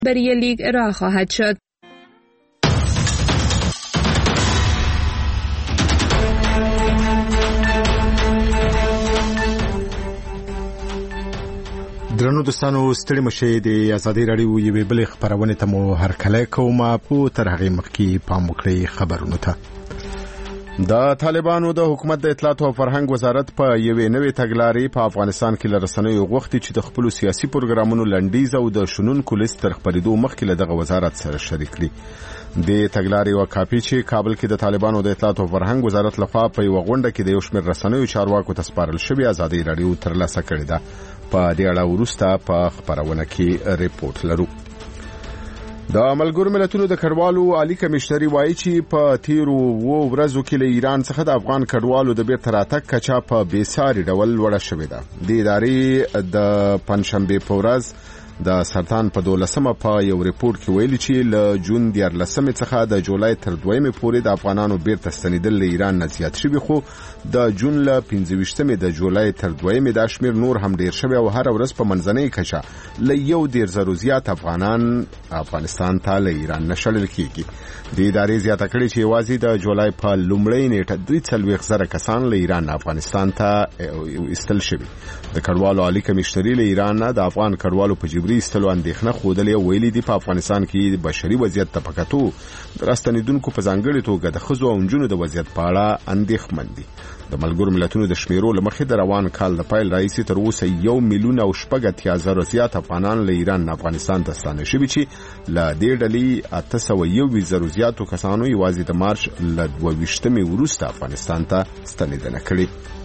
خبری لیگ ارائه خواهد شد. درنو دوستانو ستړي مشه د ازادي رادیو یوې بلې خبرونه ته مو هرکلی کوم په تر هغه مخکې پام وکړئ خبرونه ته. د طالبانو د حکومت د اطلاعات او فرهنګ وزارت په یوې نوې تګلارې په افغانستان کې لرسنیو غوښتي چې د خپل سیاسي پروګرامونو لنډیز او د شنونکو لیست تر خبرېدو مخکې له دغه وزارت سره شریک کړي. د تګلارې او کاپی چې کابل کې د طالبانو د اطلاعات او فرهنګ وزارت لخوا په یو غونډه کې د یو شمېر رسنیو چارواکو ته سپارل شوې ازادي رادیو ترلاسه کړې ده. په دې اړه وروسته په خبرونه کې ریپورت لرو. د ملګرو ملتونو د کډوالو عالی کمشنري وایي چې په تیرو ورځو کې له ایران څخه د افغان کډوالو د بیرته راتګ کچا په بېساري ډول لوړه شوې ده. د ادارې د پنځشنبې په ورځ د سرطان په 12مه په یو ریپورت کې ویلي چې له جون 14 څخه د جولای تر 2 پورې د افغانانو بیرته ستنېدل له ایران نه زیات شوي، خو د جون له 15 د جولای تر 2 د شمیر نور هم ډیر شوی او هر ورځ په منځنۍ کچه له 1.0 زیات افغانان افغانستان ته له ایران نشړل کیږي. د ادارې زیاته کړې چې یوازې د جولای په لومړۍ نیټه 2,000 کسان له ایران افغانستان ته ایستل شوي. د کډوالو عالی کمشنري له ایران نه د افغان کډوالو په جبري ایستلو اندېښنه ښودلې او ویلي دي په افغانستان کې د بشري وضعیت ته په کتو د راستنېدونکو په ځانګړې توګه د ښځو او نجونو د وضعیت په اړه اندېښمن دي. د ملګرو ملتونو د شمیرو له مخې د روان کال د پیل راهیسې تر اوسه 1,080,000 زیات افغانان له ایران نه افغانستان ته ستانه شوي چې له دې ډلې 801,000 زیاتو کسانو یوازې د مارچ له 22 وروسته افغانستان ته ستنېدنه کړې.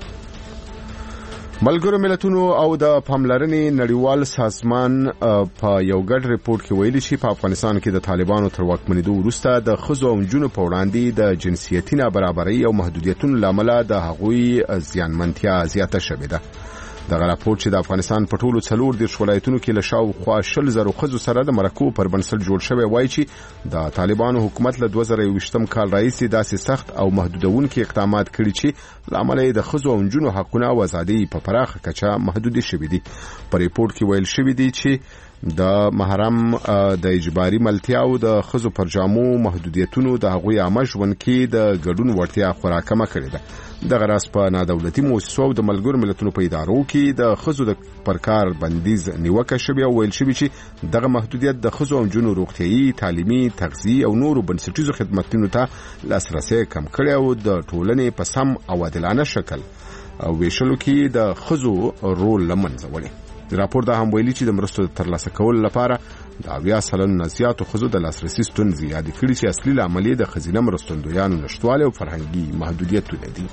ملګرو ملتونو او د پاملرنې نړیوال سازمان په یو ګډ ریپورت کې ویلي چې په افغانستان کې د طالبانو تر واکمنېدو وروسته د ښځو او نجونو په وړاندې د جنسیتي نابرابرۍ او محدودیتونو له امله د هغوی زیانمنتیا زیاته شوې ده. دغه راپور چې د افغانستان په ټولو 4 ولایتونو کې له شاوخوا 20,000 ښځو سره د مرکو پر بنسټ جوړ شوی وایي چې د طالبانو حکومت له 2021 کال راهیسې داسې سخت او محدودونکي اقدامات کړي چې له امله یې د ښځو او نجونو حقونه او ازادۍ په پراخه کچه محدودې شوي دي. په ریپورت کې ویل شوي دي چې د محرم د اجباري ملتیاو د ښځو پر جامو محدودیتونو د هغوی عامه ژوند کې د ګډون وړتیا خورا کمه کړې ده. دغه راز په نادولتي مؤسسو او د ملګرو ملتونو په ادارو کې د ښځو د پرکار بندیز نیوکه شوې او ویل شوي چې دغه محدودیت د ښځو او نجونو روغتیايي، تعلیمي، تغذیې او نورو بنسټیزو خدماتو ته لاسرسی کم کړی او د ټولنې په سم او عادلانه شکل او ویشلو کې د ښځو رول له منځه وړي. راپور دا هم ویلي چې د مرستو ترلاسه کولو لپاره د 80% نه زیاتو ښځو د لاسرسي ستونزې یادې کړي چې اصلي لامل یې د ښځینه مرستندویانو نشتوالی او فرهنګي محدودیتونه دي.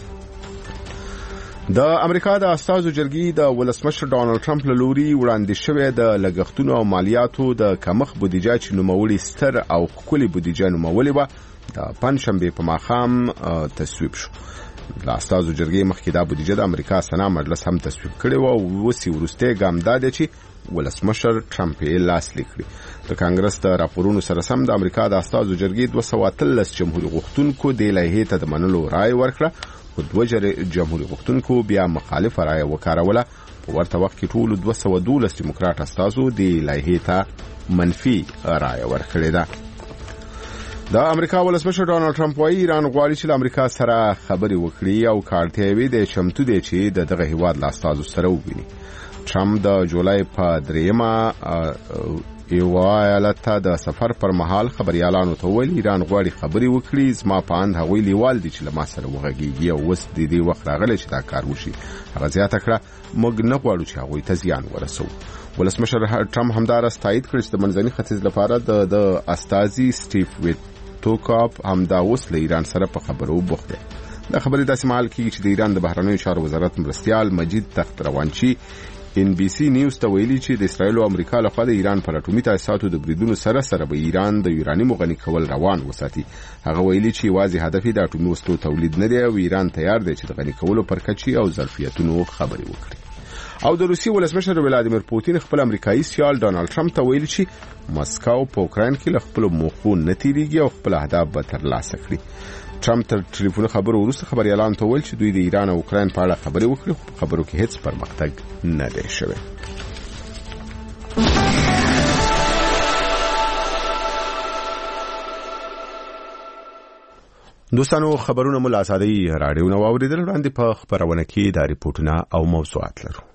د امریکا د استازو جرګې د ولسمشر ډانلډ ټرمپ له لوري وړاندې شوې د لګښتونو او مالیاتو د کمښت بودیجه چې نوموړي ستر او ښکلې بودیجه نومولې وه د پنجشنبې په ماښام تصویب شو. د استازو جرګې مخکې دا بودیجه د امریکا سنا مجلس هم تصویب کړې و او اوس وروستی ګام دا دی چې ولسمشر ټرمپ یې لاسلیک کړي. د کانګرس د راپورونو سره سم د امریکا د استازو جرګې 213 جمهوریت غوښتونکو د لایحې ته د منلو رایه ورکړه، خو 2 جمهوریت غوښتونکو بیا مخالفه رایه وکاروله. په ورته وخت کې ټولو 212 دیموکرات استازو د لایحې ته منفي رایه ورکړې ده. د امریکا ولسمشر ډانلډ ټرمپ وايي ایران غواړي چې له امریکا سره خبرې وکړي او کارتیوي د چمتو دی چې دغه هیواد له استازو سره وویني. ټرمپ د جولای په 3 یو ایالت ته د سفر پر مهال خبريالانو ته ویل ایران غواړي خبرې وکړي، زما په اند هغوی لیوال دي چې له ما سره وغږیږي او اوس د دې وخت راغلی چې دا کار وشي. هغه زیاته کړه موږ نه غواړو چې هغوی ته زیان ورسوو. ولسمشر ټرمپ همدارس تایید کړ چې د منځني ختیځ لپاره د استازي سټیف ویټکوف همدا اوس له ایران سره په خبرو بوخت دی. دا خبرې داسې مهال کېږي چې د ایران د بهرنیو چارو وزارت مرستیال مجید تخت روانچی NBC نیوز ته ویلي چې د اسرایل او امریکا لخوا د ایران پر اټومي تاسیساتو د بریدونو سره به ایران د یورانیم غني کول روان وساتي. هغه ویلي چې واځي هدف د اټومي وسلو تولید نه دی او ایران تیار دی چې د غني کولو پر کچي او ظرفیتونو خبرې وکړي. او د روسي ولسمشر ولادیمیر پوتین خپل امریکایي سیال ډانلډ ټرمپ ته ویلي چې مسکو په اوکراین کې له خپل موخو نه تیریږي او خپل اهداف به ترلاسه کړي. ټرمپ تر ټلیفون خبرو وروسته خبريالانو ته ویل چې دوی د ایران او اوکراین په اړه خبرې وکړي، خو خبرو کې هیڅ پرمختګ نه دی شوی. دوستانو خبرونه مو لاسادي راډیو نو اوریدل وړاندې په خبرونه کې د ریپورتونه او موضوعات لرو.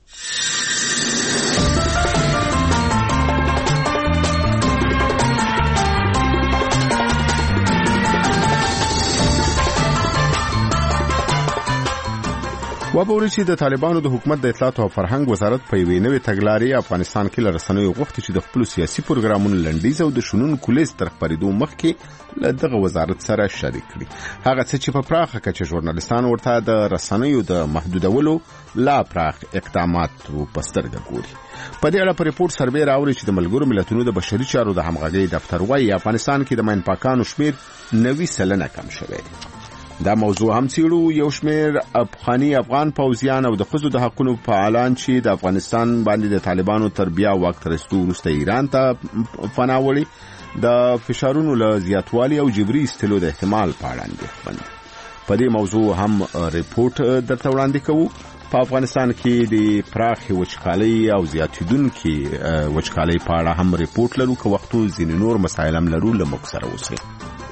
وبوري چې د طالبانو د حکومت د اطلاعات او فرهنګ وزارت په یوې نوې تګلارې افغانستان کې لرسنوي غوښتي چې د خپل سیاسي پروګرامونو لنډیز او د شنن کلیز تر خبرېدو مخکې له دغه وزارت سره شریک کړي. هغه څه چې په پراخه کچه ژورنالیستان ورته د رسنیو د محدودولو لا پراخ اقدامات په سترګه ګوري. په دې اړه په ریپورت سروې راوړي چې د ملګرو ملتونو د بشري چارو د همغږۍ دفتر وايي افغانستان کې د ماینپاکانو شمیر 90% کم شوی دی. دا موضوع هم څیړو. یو شمیر افغان پوځیان او د خزو د حقوقو فعالان چې د افغانستان باندې د طالبانو تربیه وخت رسټو وروسته ایران ته پناه وړي د فشارونو له زیاتوالي او جبري استلو د احتمال په اړه اندېښمن. په دې موضوع هم ریپورت درته وړاندې کوو. په افغانستان کې د پراخي وچکالۍ او زیاتیدونکو وچکالۍ په اړه هم ریپورت لرو که وختو ځینې نور مسایل هم لرو له موږ سره اوسئ.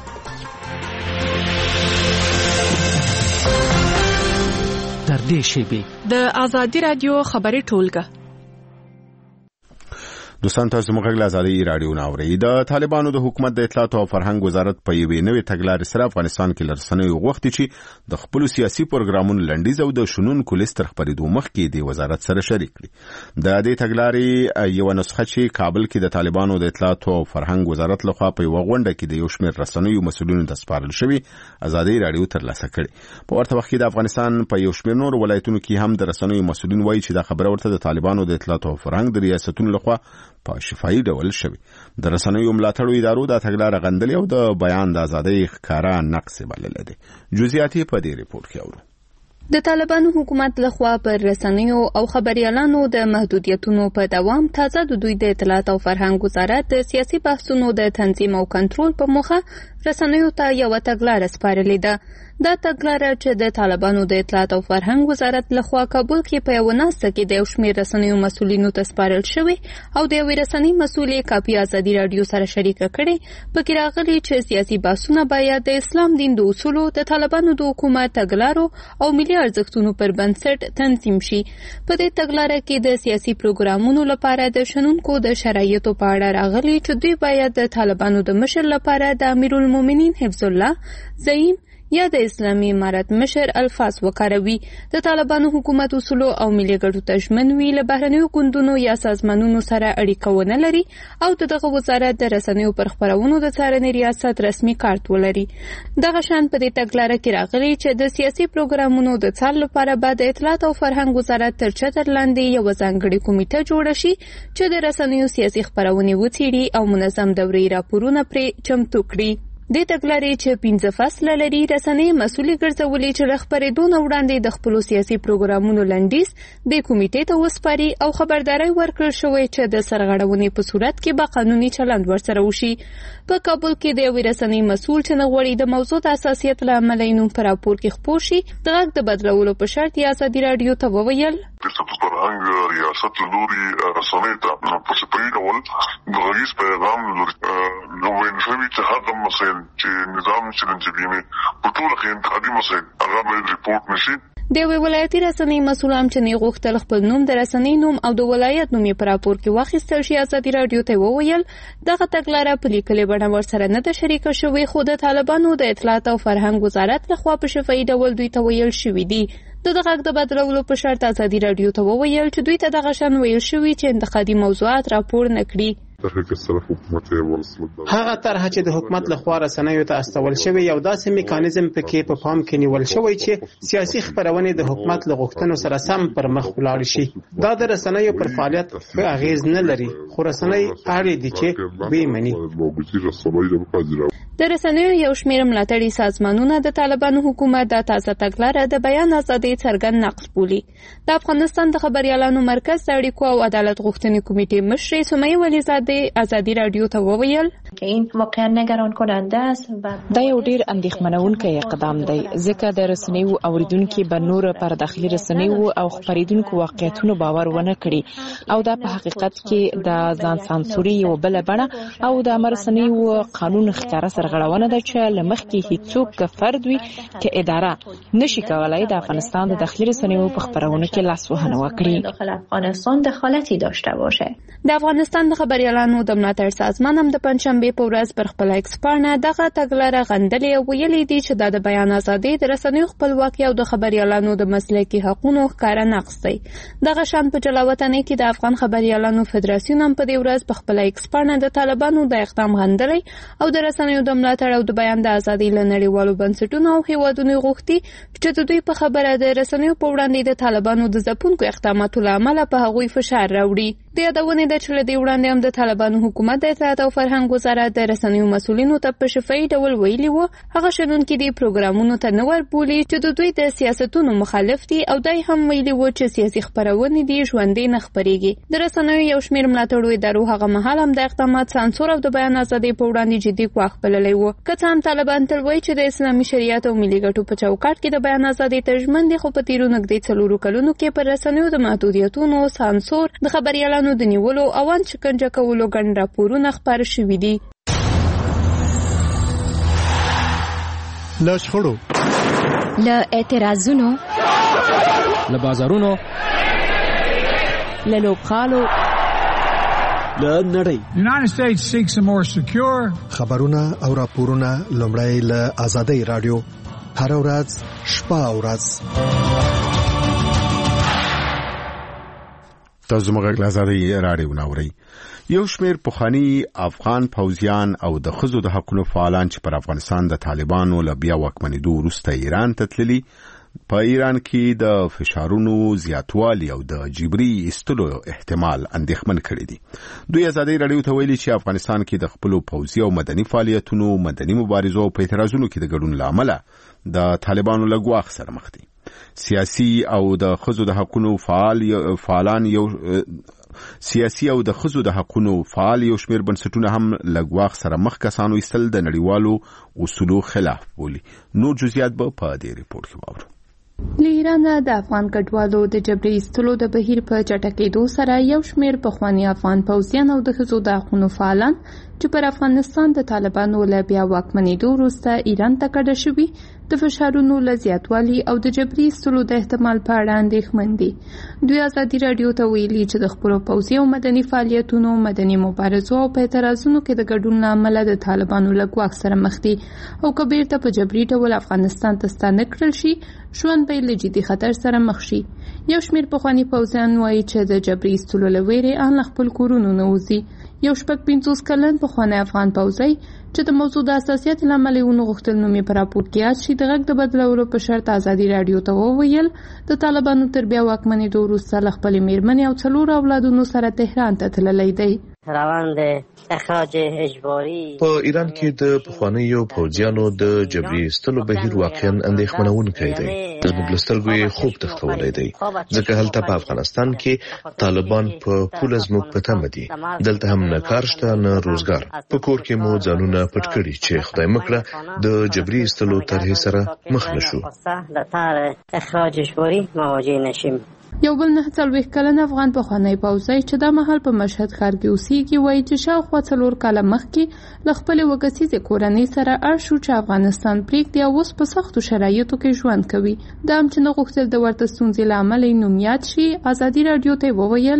تر دې شیبې د آزادي رادیو خبري ټولګه. دوستان تاسو موږ له آزادي رادیو ناوړي. د طالبانو د حکومت د اطلاعات او فرهنګ وزارت په یوې نوې تګلارې سره افغانستان کې لرسنوي غوښتي چې د خپل سیاسي پروګرامونو لنډیز او د شنن کلیز تر خبرېدو مخکې د وزارت سره شریک کړي. د دې تګلارې یو نسخه چې کابل کې د طالبانو د اطلاعات او فرهنګ وزارت لخوا په یو غونډه کې د یو شمېر رسنیو مسؤلینو د سپارل شوی آزادي رادیو ترلاسه کړي. په ورته وخت کې د افغانستان په یو شمېر نور ولایتونو کې هم د رسنیو مسؤلین وایي چې دا خبره ورته د طالبانو د اطلاعات او فرهنګ د ریاستونو لخوا په شفاهي ډول شوی. د رسنیو ملاتړو ادارو د تګلارې غندلې او د بیان د ازادۍ ښکارا نقص بلل دي. جزئیات په دې ریپورت کې اورو. د طالبانو حکومت لخوا پر رسنیو او خبريالانو د محدودیتونو په دوام تازه د دوی د اطلاعات او فرهنګ وزارت د سیاسي بحثونو د تنظیم او کنټرول په موخه رسنیو ته یو تګلارې سپارلې ده. دا تګلارې چې د طالبانو د اطلاعات او فرهنګ وزارت لخوا کابل کې په یو ناسته کې د یو شمېر رسنیو مسؤلینو ته سپارل شوی او د یو رسنۍ مسؤلې کاپي آزادي رادیو سره شریک کړي. پکې راغلي چې سیاسي بحثونه باید د اسلام دین د اصولو د طالبانو د حکومت تګلارو او ملي ارزښتونو پر بنسټ تنظیم شي. په دې تګلارې کې د سیاسي پروګرامونو لپاره د شنونکو د شرایطو په اړه راغلي چې دوی باید د طالبانو د مشر لپاره د امیرالمؤمنین حفظ الله زعیم یا د اسلامي امارت مشر الفاظ وکاروي. د طالبانو حکومت اصول او ملي ګټو ته ژمن وي، له بهرنیو ګوندونو یا سازمانونو سره اړیکه ونه لري او دغه وزارت د رسنیو پر خبرونو د څارنې ریاست رسمي کارت ولري. دغه شان په دې تګلارې کې راغلي چې د سیاسي پروګرامونو د څار لپاره بعد اطلاعات او فرهنګ وزارت تر چتر لاندې یو ځانګړي کمیټه جوړه شي چې د رسنیو سیاسي خبرونه وڅېړي او منظم دوري راپورونه پرې چمتو کړي. د تګلارې چې 15 فصل لري رسنۍ مسؤلي ګرځولې چې خبرېدون وړاندې د خپل سیاسي پروګرامونو لنډیز د کمیټې ته وسپاري او خبرداري ورکړل شوې چې د سرغړونې په صورت کې به قانوني چلند ورسره وشي. په کابل کې د رسنۍ مسؤل چې نغوړي د موضوع د اساسیت له عملینو پر راپور کې خپور شي د غږ د بدلولو په شرط یا آزادي رادیو ته وویل فرهنګ ریاست لوري رسنۍ ته په سپری ډول د غږیز پیغام نو وینځوي چې هغه مسایل چې نظام چلنجوي په ټول کې انتخابي مسایل هغه باید ریپورت نشي. د ولایتي رسنۍ مسؤلان چې نه غوښتل خپل نوم د رسنۍ نوم او د ولایت نوم په راپور کې واخیستل شي آزادي رادیو ته وویل دغه تګلارې په لیکلې بڼه ورسره نه ده شریکه شوې خو د طالبانو د اطلاعات او فرهنګ وزارت لخوا په شفاهي ډول دوی ته ویل شوی دی. د غږ د بدلولو په شرط آزادي رادیو ته وویل چې دوی ته دغه شان ویل شوی چې انتقادي موضوعات راپور نه کړي. هغه طرحه چې د حکومت لخوا رسنیو ته استول شوی یو داسې میکانیزم پکې په پام کې نیول شوی چې سیاسي خبرونه د حکومت له غوښتنو سره سم پر مخ ولاړ شي. دا د رسنیو پر فعالیت په اغیز نه لري خو رسنۍ اړ دي چې به مني. د رسنیو یو شمېر ملاتړي سازمانونه د طالبانو حکومت د تازه تګلارې د بیان ازادۍ څرګند نقض بولي. د افغانستان د خبريالانو مرکز د اړیکو او عدالت غوښتنې کمیټې مشر سمیه ولیزاده د آزادي رادیو ته وویل که این واقعا نگران کننده است و دا یو ډیر اندېښمنونکی اقدام دی ځکه د رسنیو اوریدونکو به نور پر داخلي رسنیو او خبرېدونکو واقعیتونو باور ونه کړي او دا په حقیقت کې د ځان سانسوري یو بل بڼه او د رسنیو قانون ښکاره سرغړونه ده چې لمخکې هیڅوک فرد وي چې اداره نشي کولای د افغانستان د داخلي رسنیو په خبرونه کې لاسوهنه وکړي داخل افغانستان دخالتی داشته باشه. د افغانستان د خبريالانو د ملاتړ سازمان هم د پنځشنبه په ورځ پر خپل ایکس پاڼه دغه تګلاره غندلې او ویلي دي چې د بیان ازادي د رسنیو خپلواکي او د خبريالانو د مسلکي حقوقو ښکارا نقض دی. دغه شان په جلاوطنۍ کې د افغان خبريالانو فدراسیون هم په دې ورځ په خپل ایکس پاڼه د طالبانو د اقدام غندلې او د رسنیو د ملاتړ او د بیان د ازادي لنړیوالو بنسټونو او هیوادونو غوښتي چې د دوی په خبره د رسنیو په وړاندې د طالبانو د ځپونکو اقداماتو لامل په هغوی فشار راوړي. د یادونې د چل دی وړاندې هم د طالبانو حکومت د اطلاعات او فرهنګ وزارت د رسنیو مسولینو ته په شفاهي ډول ویلي وو هغه شنونکي د پروګرامونو ته نور بولی چې د دوی د سیاستونو مخالف دي او دای هم ویلي وو چې سیاسي خبرونه دي ژوندۍ نه خبريږي. د رسنیو یو شمېر ملاتړو ادارو هغه مهال هم د اقدامات سانسور او د بیان ازادي په وړاندې جدي ګواښ بللی وو. که څه هم طالبان تل وایي چې د اسلامي شریعت او ملي ګټو په چوکاټ کې د بیان ازادي ترجمن دي، خو په تیرو نږدې 4 کلونو کې پر رسنیو د محدودیتونو سانسور د خبريالانو د نیولو او ان شکنجه کولو ګڼ راپورونه خبر شوي دي. له شخړو، له اعتراضونو، له بازارونو، له لوبغالو، له نړۍ. United States seeks a more secure. خبرونه او راپورونه لومړی له آزادۍ رادیو هر ورځ شپه او ورځ. تاسو موږ له آزادۍ رادیو ناوړی. یو شمېر پخوانی افغان پوځیان او د خزو د حقوقو فعالان چې پر افغانستان د طالبانو له بیا واکمنېدو وروسته ایران ته تللي، په ایران کې د فشارونو زیاتوالی او د جبري استلو احتمال اندېښمن کړی دي. دوی آزادۍ رادیو ته ویلي چې افغانستان کې د خپل پوځي او مدني فعالیتونو، مدني مبارزو او اعتراضونو کې د ګډون لامل د طالبانو له ګواښ سره مخ دي. سیاسي او د خزو د حقوقو فعالان یو شمېر بنسټونه هم له ګواښ سره مخ کسانو ایستل د نړیوالو اصولو خلاف بولي. نور جزئیات به په دې ریپورت کې واورو. ایران د افغان کډوالو د جبري ایستلو د بهیر په چټکېدو سره یو شمېر پخوانی افغان پوځیان او د ښځو د حقوقو فعالان چې پر افغانستان د طالبانو له بیا واکمنېدو وروسته ایران ته کډه شوي د فشارونو له زیاتوالي او د جبري ایستلو د احتمال په اړه اندېښمن دي. دوی آزادي رادیو ته ویلي چې د خپلو پوځي او مدني فعالیتونو، مدني مبارزو او په اعتراضونو کې د ګډون له امله د طالبانو له ګواښ سره مخ دي او که بیرته په جبري ډول افغانستان ته ستانه کړل شي، ژوند به له جدي خطر سره مخ شي. یو شمېر پخوانی پوځیان وایي چې د جبري ایستلو له ویرې ان له خپل کورونو نه وځي. یو 50 کلن پخوانی افغان پوځي چې د موضوع د حساسیت له امله یې غوښتل نوم یې په راپور کې یاد شي، د غږ د بدلولو په شرط آزادي رادیو ته وویل د طالبانو تر بیا واکمنېدو وروسته له خپلې مېرمنې او 4 اولادونو سره تهران ته تللی دی. روند اخراج اجباري په ایران کې د پخوانیو پوځیانو د جبري ایستلو بهیر واقعا اندېښمنونکی دی. زموږ له سترګو یې خوب تښتولی دی، ځکه هلته په افغانستان کې طالبان په پوله زموږ په تمه دي. دلته هم نه کار شته نه روزګار. په کور کې مو ځانونه پټ کړي چې خدای مکړه د جبري ایستلو طرحې سره مخ نشو. اخراج اجباري مواجه نشیم. یو بل 49 کلن افغان پخوانی پوځي چې د مهال په مشهد ښار کې اوسېږي وایي چې شاوخوا 4 کاله مخکې له خپلې وګسیزې کورنۍ سره اړ شو چې افغانستان پرېږدي او اوس په سختو شرایطو کې ژوند کوي. دا هم چې نه غوښتل د ورته ستونزې له امله یې نوم یاد شي. آزادي رادیو ته وویل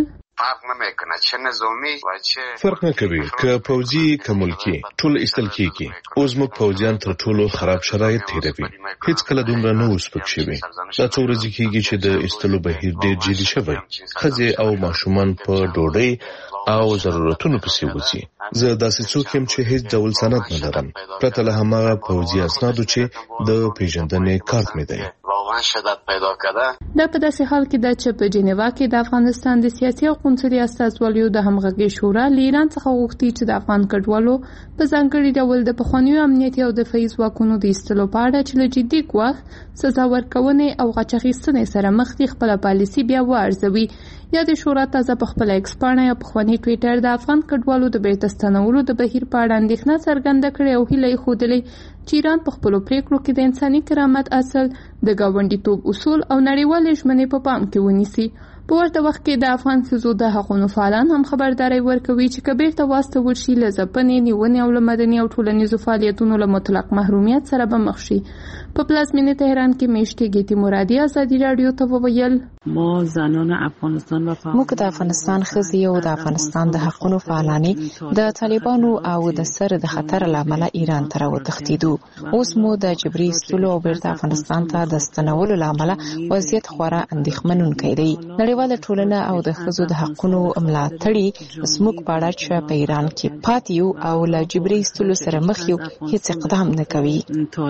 فرق نه کوي که پوځي که ملکي، ټول ایستل کېږي. اوس موږ پوځیان تر ټولو خراب شرایط تیروي. هیڅ کله دومره نه اوس پک شوي. دا څو ورځې کېږي چې د ایستلو بهیر ډېر جدي شوی. ښځې او ماشومان په ډوډۍ او ضرورتونو پسې وځي. زه داسې څوک یم چې هیڅ ډول سند نه لرم پرته له هماغه پوځي اسنادو چې د پیژندنې کارت مې دی. دا په داسې حال کې ده چې په جنیوا کې د افغانستان د سیاسي او قونسلي استازوالیو د همغږۍ شورا له ایران څخه غوښتي چې د افغان کډوالو په ځانګړي ډول د پخوانیو امنیتي او دفاعي ځواکونو د ایستلو په اړه چې له جدي ګواښ، سزا ورکونې او غچ اخیستنې سره مخ دي خپله پالیسي بیا وارزوي. یادې شورا تازه په خپل ایکس پاڼه یا پخواني ټویټر د افغان کډوالو د بیرته ستنولو د بهیر په اړه اندېښنه څرګنده کړې او هیله یې ښودلې چې ایران په خپلو پریکړو کې د انساني کرامت اصل، د ګاونډیتوب اصول او نړیوالې ژمنې په پام کې ونیسي. په ورته وخت کې د افغان ښځو د حقونو فعالان هم خبرداری ورکوي چې که بیرته واستول شي له ځپنې، نیونې او له مدني او ټولنیزو فعالیتونو له مطلق محرومیت سره به مخ شي. په پلازمینه تهران کې میشتې ګیتی مرادي ازادي رادیو ته وویل ما زنان افغانستان موږ د افغانستان ښځې او د افغانستان د حقونو فعالانې د طالبانو او د سر د خطر له امله ایران ته راوتښتېدو. اوس مو د جبري ایستلو او بیرته افغانستان ته د ستنولو له امله وضعیت خورا اندېښمنونکی دی. نړیواله ټولنه او د ښځو د حقونو ملاتړي زموږ په اړه چې په ایران کې پاتې یو او له جبري ایستلو سره مخ یو هیڅ اقدام نه کوي.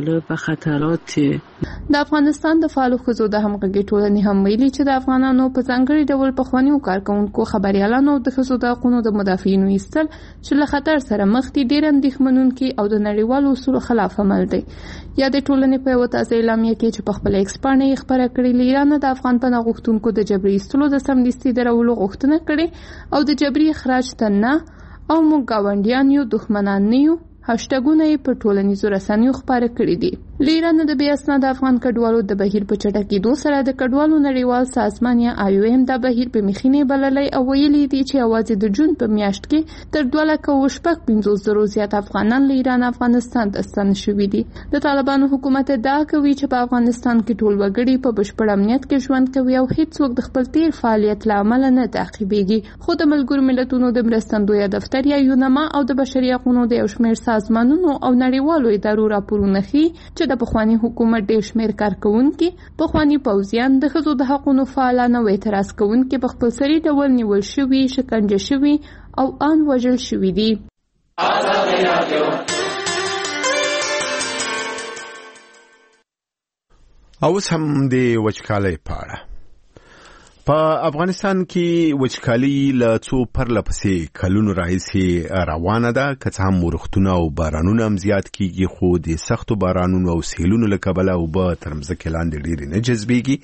د افغانستان د فعالو ښځو د همغږۍ ټولنې هم ویلي چې د افغانانو په ځانګړي ډول پخوانیو کارکوونکو، خبریالانو او د ښځو د حقونو د مدافعینو ایستل چې له خطر سره مخ دي ډېر اندېښمنونکي او د نړیوالو اصولو خلاف عمل دی. یا د ټولنې په یوه تازه اعلامیه کې چې په خپل ایکس پاڼه یې خپره کړې، له ایران د افغان پناه غوښتونکو د جبري ایستلو د سمدستي درولو غوښتنه کړې او د جبري اخراج ته نه او موږ ګاونډیان یو، دښمنان نه یو هاشټګونه یې په ټولنیزو رسنیو خپاره کړي دي. له ایران د بې اسناده افغان کډوالو د بهیر په چټکېدو سره د کډوالو نړیوال سازمان یا IOM دا بهیر په مخینې بللی او ویلي دي چې یوازې د جون په میاشت کې تر 2,50,000 زیات افغانان له ایران افغانستان ته ستانه شوي دي. د طالبانو حکومت ادعا کوي چې په افغانستان کې ټول وګړي په بشپړ امنیت کې ژوند کوي او هیڅوک د خپل تیر فعالیت له امله نه تعقیبېږي. خو د ملګرو ملتونو د مرستندویه دفتر یا یونما او د بشري حقوقو د یو شمېر سازمانونو او نړیوالو ادارو راپورونه ښيي چې د پخواني حکومت ډېر شمېر کارکوونکي، پخواني پوځیان، د ښځو د حقونو فعالان او اعتراض کوونکي په خپلسري ډول نیول شوي، شکنجه شوي او ان وژل شوي دي. اوس هم د وچکالۍ په اړه. په افغانستان کې وچکالي له څو پرله پسې کلونو راهیسې روانه ده، که څه هم ورښتونه او بارانونه هم زیات کیږي، خو د سختو بارانونو او سیلونو له کبله اوبه تر مځکې لاندې ډېرې نه جذبېږي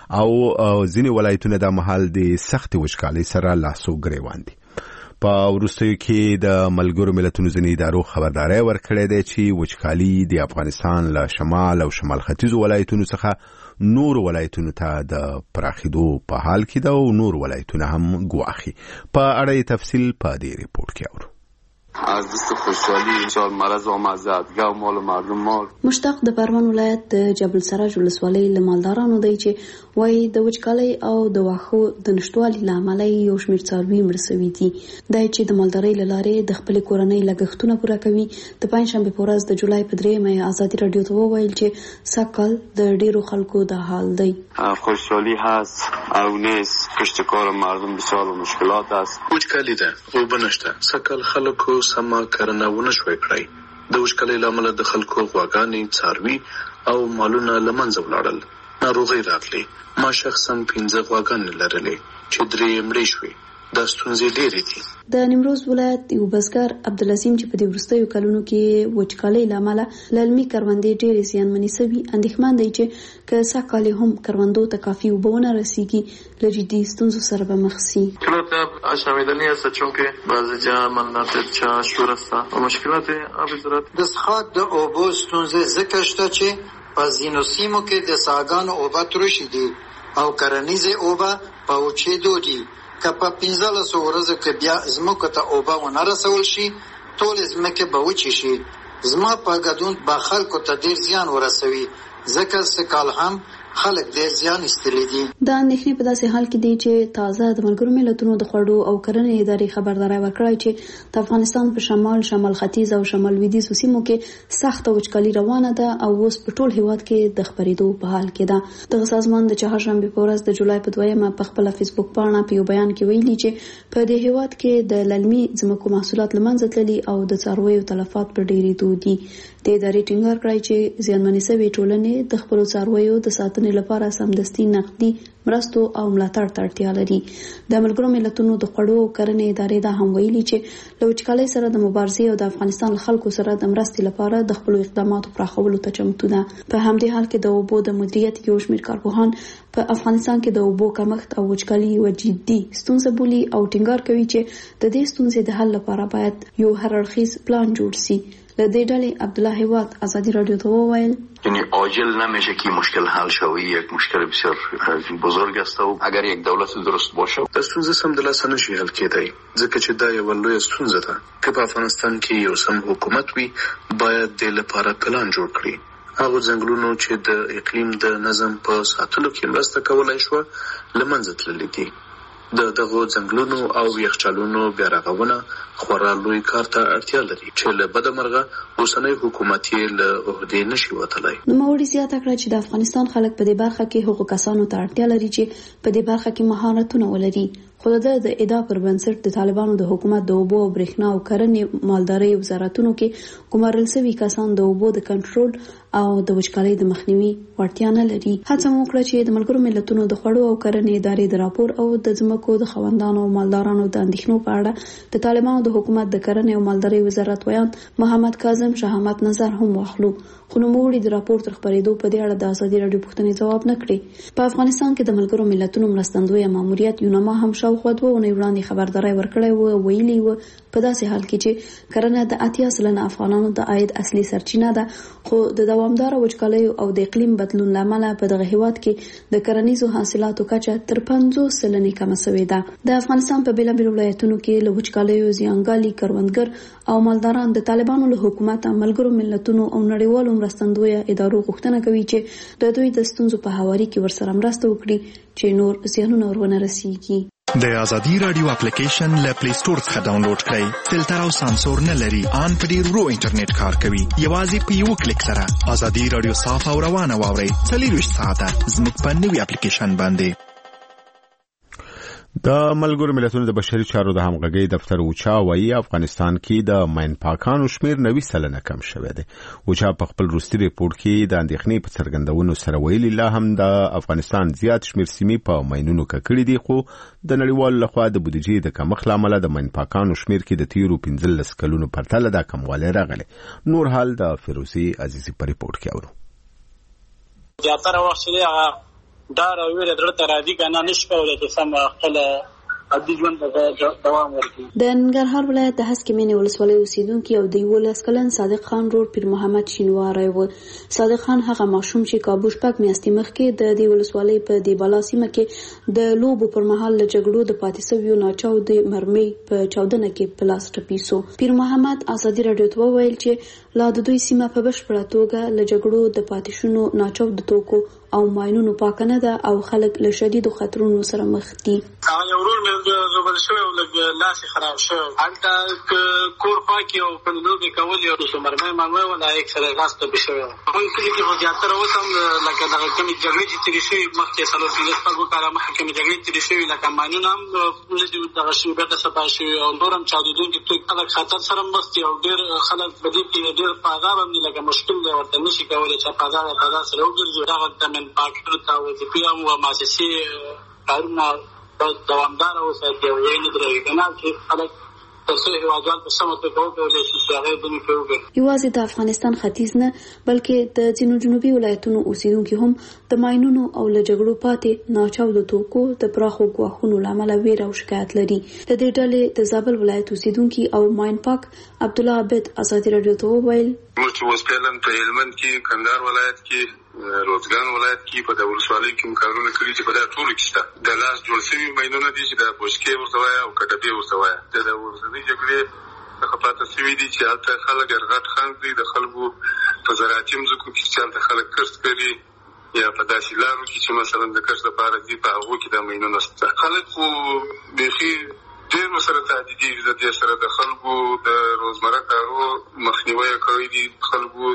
او ځینې ولایتونه دا مهال د سختې وچکالۍ سره لاس و ګرېوان دي. په وروستیو کې د ملګرو ملتونو ځینې ادارو خبرداری ورکړی دی چې وچکالي د افغانستان له شمال او شمال ختیځو ولایتونو څخه نور ولایتونو ته د پراخېدو په حال کې ده او نور ولایتونه هم ګواښي. په اړه تفصیل په دې ریپورت کې اورو. از دست خوشحالی انشاء مرض آمد زدگاه و مال مردم مال. مشتاق د پروان ولایت د جبل سراج ولسوالۍ له مالدارانو دی چې وایي د وچکالۍ او د واښو د نشتوالي له امله یو شمېر څاروي مړه شوي دي. دی چې د مالدارۍ له لارې د خپلې کورنۍ لګښتونه پوره کوي، د پنجشنبې په ورځ د جولای په 3 ازادي رادیو ته وویل چې سږکال د ډېرو خلکو د حال دی. خوشحالی هست او نیست، کشتکار مردم بسیار مشکلات است. وچکالي ده، اوبه نشته، سږکال خلکو سمه کرنه ونه شوی کړی. د وچکالۍ له امله د خلکو غواګانې، څاروي او مالونه له منځه ولاړل. ناروغۍ راغلې. ما شخصا 15 غواګانې لرلې چې 3 مړې شوې. دا ستونزې ډېرې دي. د نیمروز ولایت یو بزګر عبدالعظیم چې په دې وروستیو کلونو کې وچکالۍ له امله له علمي کروندې ډېرې زیانمنې شوي، اندېښمن دی چې که سږکال هم کروندو ته کافی اوبه ونه رسیږي له جدي ستونزو سره به مخ شي. مشکلات شنیدنی است چون که بعضی جا مناطق شور است و مشکلات آب زراعت د څښاک د اوبو ستونزې ځکه شته چې په ځینو سیمو کې د څاګانو اوبه ترشي دي او کرنیزې اوبه په وچېدو دي. که په 15 ورځو کې بیا ځمکو ته اوبه ونه رسول شي، ټولې ځمکې به وچې شي. زما په ګډون به خلکو ته ډېر زیان ورسوي، ځکه سږکال هم خلک ډېر زیان ایستلی دي. دا اندېښنې په داسې حال کې دي چې تازه د ملګرو ملتونو د خوړو او کرنې ادارې خبرداری ورکړی چې د افغانستان په شمال، شمال ختیځ او شمال لویدیځو سیمو کې سخته وچکالي روانه ده او اوس په ټول هیواد کې د خپرېدو په حال کې ده. دغه سازمان د چهارشنبې په ورځ د جولای په 2 په خپله فیسبوک پاڼه په یو بیان کې ویلي چې په دې هیواد کې د للمي ځمکو محصولات له منځه تللي او د څارویو تلفات په ډېرېدو دي. د ادارې ټینګار کړی چې زیانمنې شوې ټولنې د خپلو څارویو د ساتنې لپاره سمدستي نقدي مرستو او ملاتړ ته اړتیا لري. د ملګرو ملتونو د خوړو او کرنې ادارې دا هم ویلي چې له وچکالۍ سره د مبارزې او د افغانستان خلکو سره د مرستې لپاره د خپلو اقداماتو پراخولو ته چمتو ده. په همدې حال کې د اوبو د مدیریت یو شمېر کارپوهان په افغانستان کې د اوبو کمښت او وچکالي یو جدي ستونزه بولي او ټینګار کوي چې د دې ستونزې د حل لپاره باید یو هررخیز پلان جوړ شي. لدی ډلې عبدالله هیواد آزادی رادیو ته وویل یعنی عاجل نمیشه که مشکل حل شوی، یک مشکل بسیار بزرگ است و اگر یک دولت درست باشه د ستونزې سمدلاسه نشي حل کېدای، ځکه چې دا یو لویه ستونزه ده. که په افغانستان کې یو سم حکومت وي باید د لپاره پلان جوړ کړي. هغه ځنګلونو چې د اقلیم د نظم په ساتلو کې مرسته کولای شو لمنځه تللي دي. دغه ځنګلونو او یخچالونو بیا رغونه خورا لوی کار ته اړتیا لري چې له بده مرغه اوسنۍ حکومت یې له عهدې نشي وتلی. نوموړي زیاته کړه چې د افغانستان خلک په دې برخه کې هغو کسانو ته اړتیا لري چې په دې برخه کې مهارتونه ولري. خو د ادعا پر بنسټ د طالبانو د حکومت د اوبو او برېښنا او کرنې مالدارۍ وزارتونو کې ګمارل شوي کسان د اوبو د کنټرول او د وچکالۍ د مخنیوي وړتیا نه لري. هڅه مو وکړه چې د ملګرو ملتونو د خوړو او کرنې ادارې د راپور او د ځمکو د خاوندانو او مالدارانو د اندېښنو په اړه د طالبانو د حکومت د کرنې او مالدارۍ وزارت ویان محمد کاظم شهامت نظر هم واخلو. خو نوموړي د راپور تر خپرېدو په دې اړه د ازادي راډیو پوښتنې ځواب نه کړې. په افغانستان کې د ملګرو ملتونو مرستندویه ماموریت یونما هم شاوخوا 2 اونۍ وړاندې خبرداری ورکړی و. ویلي و په داسې حال کې چې کرنه د 80% افغانانو د عاید اصلي سرچینه ده، خو د دوامداره وچکالۍ او د اقلیم بدلون لامل په دغه هیواد کې د کرنیزو حاصلاتو کچه تر 50% کمه شوې ده. د افغانستان په بیلابیلو ولایتونو کې له وچکالیو زیانګالي کروندګر او مالداران د طالبانو له حکومت، ملګرو ملتونو او نړیوالو مرستندویه ادارو غوښتنه کوي چې د دوی د ستونزو په هواري کې ورسره مرسته وکړي چې نور زیانونه ورونه رسیږي. د ازادي رادیو اپلیکیشن له پلی سٹور څخه ډاونلوډ کړئ. فلټر او سانسور نه لري، ان په ډیر ورو انټرنیټ کار کوي. یوازې په یو کلیک سره ازادي رادیو صاف او روانه واورئ. 24 ساعته زموږ په نوي اپلیکیشن باندې. د ملګرو ملتونو د بشري چارو د همغږۍ دفتر اوچا وایي افغانستان کې د ماین پاکانو شمیر 90% کم شوی دی. اوچا په خپل وروستي ریپورت کې د اندېښنې په څرګندونو سره ویلي لا هم د افغانستان زیات شمیر سیمې په ماینونو ککړې دي، خو د نړیوالو لخوا د بودیجې د کمښت له امله د ماین پاکانو شمیر کې د تیرو 15 کلونو پرتله د کموالی راغلی. نور حال د فیروزي عزیزي په ریپورت کې اورو. زیاتره وخت چې دا راویره درته راځي کنه نشي کولای چې سم خپل عادي ژوند دوام ورکړي. د ننګرهار ولایت د هسکې مینې ولسوالۍ اوسیدونکي او د 11 کلن صادق خان رور پیر محمد شینواری و. صادق خان هغه ماشوم چې کابو شپږ میاشتې مخکې د دې ولسوالۍ په دې بالا سیمه کې د لوبو پر مهال له جګړو د پاتې شویو ناچاودې مرمۍ په چاودنه کې په لاس ټپي شو. پیر محمد ازادي راډیو ته وویل چې لا د دوی سیمه په بشپړه توګه له جګړو د پاتې شونو ناچاودو توکو او ماینونو پاک نه ده او خلک له شدیدو خطرونو سره مخ دي. یو ورور مې زبل شوی او لږ لاس خراب شوی، هلته کور پاکي او په لوبې کول یو څه مرمۍ ولا یک سره لاس ته بشوی. په کلي کې خو زیاتره اوس هم لکه دغه کومې جګړې چې تېرې شوي مخکې 4-5 کاله مخکې کومې جګړې تېرې شوي لکه ماینونه هم نه دي دغه شوي بیرته صفا شوي او نور هم چاودېدونکي خلک خطر سره مخ دي او ډېر خلک په دې کې ډېر په عذاب هم دي، لکه مشکل دی ورته نشي کولی چې په عذاب سره وګرځي. دغه پاکستان ته وظیفې هم او مؤسسې کارونه دوامداره وساتي او یې نه درېږي کنه چې خلک ترڅو هیوادوال په سمه توګه وکولی شي چې هغه دنې کې وګرځي. یوازې د افغانستان ختیځ نه بلکې د ځینو جنوبي ولایتونو اوسیدونکي هم د ماینونو او له جګړو پاتې ناچاودو توکو د پراخو ګواښونو له امله ویره او شکایت لري. د دې ډلې د زابل ولایت اوسیدونکي او ماین پاک عبدالله عبد ازادي راډیو ته وویل موږ چې اوس فعلا په هلمند کې، کندهار ولایت کې، روزګان ولایت کې په د ولسوالۍ کې کارونه کړي چې په دا ټولو کې شته. د لاس جوړ شوي ماینونه دي چې د بوشکې ورته وایي او کډبې ورته وایي. د ورځنۍ جګړې څخه پاتې شوي دي چې هلته خلک غټ خنډ دي د خلکو په زراعتي مځکو کې چې هلته خلک کښت کوي یا په داسې لارو کې چې مثلا د کښت لپاره ځي په هغو کې دا ماینونه شته. خلک خو بیخي ډېر ورسره تهدیدېږي. د دې سره د خلکو د روزمره کارو مخنیوی کړی دي، خلکو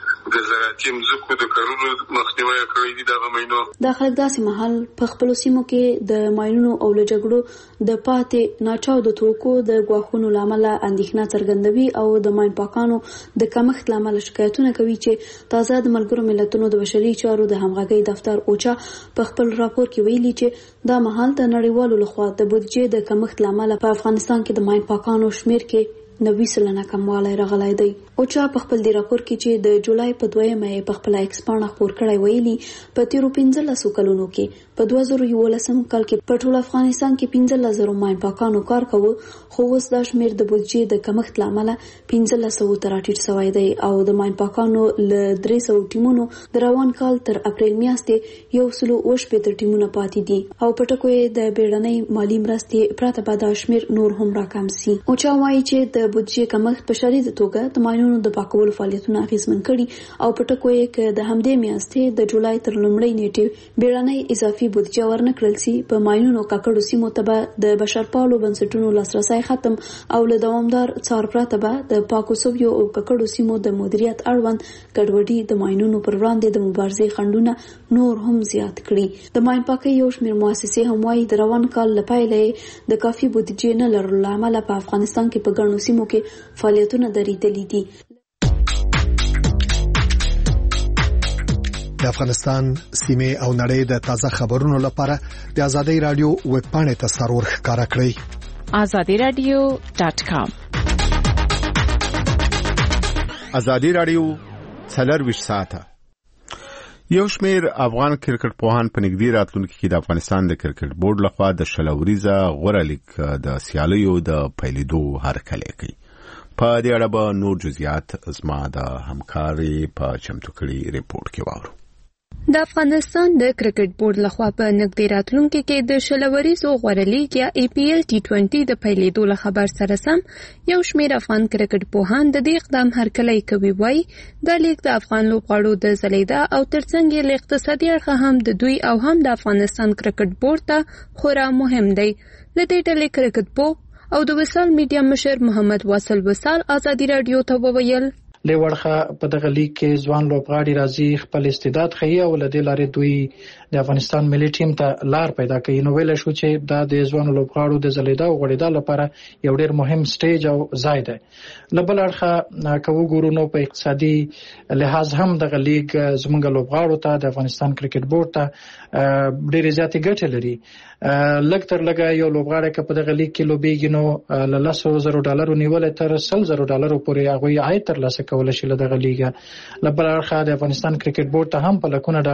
د زراعتي مځکو د کارونو مخنیوی کړی دي دغه ماینو. دا خلک داسې مهال په خپلو سیمو کې د ماینونو او له جګړو د پاتې ناچاودو توکو د ګواښونو له امله اندېښنه څرګندوي او د ماین پاکانو د کمښت له امله شکایتونه کوي چې تازه د ملګرو ملتونو د بشري چارو د همغږۍ دفتر اوچا په خپل راپور کې ویلي چې دا مهال د نړیوالو لخوا د بودیجې د کمښت له امله په افغانستان کې د ماین پاکانو شمیر کې 90% کموالی راغلی دی. اوچا په خپل دی راپور کې چې د جولای په 2 په خپل ایکس پاڼه خپور کړی ویلي په تیرو 15 کلونو کې په 2011 کال کې په ټول افغانستان کې 15,000 ماین پاکانو کار کوي، خو اوس دا شمیر د بودیجې د کمښت له امله 1500 ته راټیټ شوی دی او د ماین پاکانو له 300 ټیمونو د روان کال تر اپریل میاشتې 180 ټیمونه پاتې دي او په ټکو یې د بیړنۍ مالی مرستې پرته به دا شمیر نور هم راکم سي. اوچا وایي چې د بودیجې کمښت په شدیده توګه د ماینونو د پاکولو فعالیتونه اغیزمن کړي او په ټکو یې کې د همدې میاشتې د جولای تر لومړۍ نیټې بیړنۍ اضافي بودیجه ورنکړل سي. په ماینونو ککړو سیمو ته به د بشرپالو بنسټونو لاسرسی ختم او له دوامدار څار پرته به د پاکو سویو او ککړو سیمو د مدیریت اړوند ګډوډي د ماینونو پر وړاندې د مبارزې خنډونه نور هم زیات کړي. د ماین پاکۍ یو شمېر مؤسسې هم وایي د روان کال له پیله د کافي بودیجې نه لرلو له امله په افغانستان کې په ګڼو سیمو کې فعالیتونه درېدلي دي. د افغانستان سیمه او نړۍ د تازه خبرونو لپاره د آزادۍ رادیو ویب پاڼې ته سرور ښکارا کړئ. azadiradio.com. ازادي رادیو 24 ساعته. یو شمیر افغان کرکټ پوهان په نږدې راتلونکي کې د افغانستان د کرکټ بورډ لخوا د شلوریزه غوره لیګ د سیالیو د پیلېدو هرکلی کوي. په دې اړه به نور جزئیات زما د همکاري په چمتو کړي ریپورت کې واورو. د افغانستان د کرکټ بورډ لخوا په نږدې راتلونکي کې د شلوریزو غوره لیګ یا APL T20 د پیلېدو له خبر سره سم یو شمیر افغان کرکټ پوهان د دې اقدام هرکلی کوي. وایي دا لیګ د افغان لوبغاړو د ځلیدا او ترڅنګ یې له اقتصادي اړخه هم د دوی او هم د افغانستان کرکټ بورډ ته خورا مهم دی. له دې ډلې کرکټ پوه او د وصال میډیا مشر محمد واصل وصال آزادي رادیو ته وویل لوړخه په دغه لیګ کې ځوان لوبغاړي راځي خپل استعداد ښيي او له دې لارې دوی د افغانستان ملي ټیم ته لار پیدا کوي. نو ویل شو چې دا د ځوان لوبغاړو د ځلیدا او غوړېدا لپاره یو ډېر مهم سټیج او ځای دی. له بل اړخه که وګورو نو په اقتصادي لحاظ هم دغه لیګ زموږ لوبغاړو ته د افغانستان کرکټ بورډ ته ډېرې زیاتې ګټې لري. لږ تر لږه یو لوبغاړی که په دغه لیګ کې لوبېږي نو له $100,000 نیولې تر $100,000 پورې هغوی عاید ترلاسه کولی شي له دغه لیګه. له بل اړخه د افغانستان کرکټ بورډ ته هم په لکونه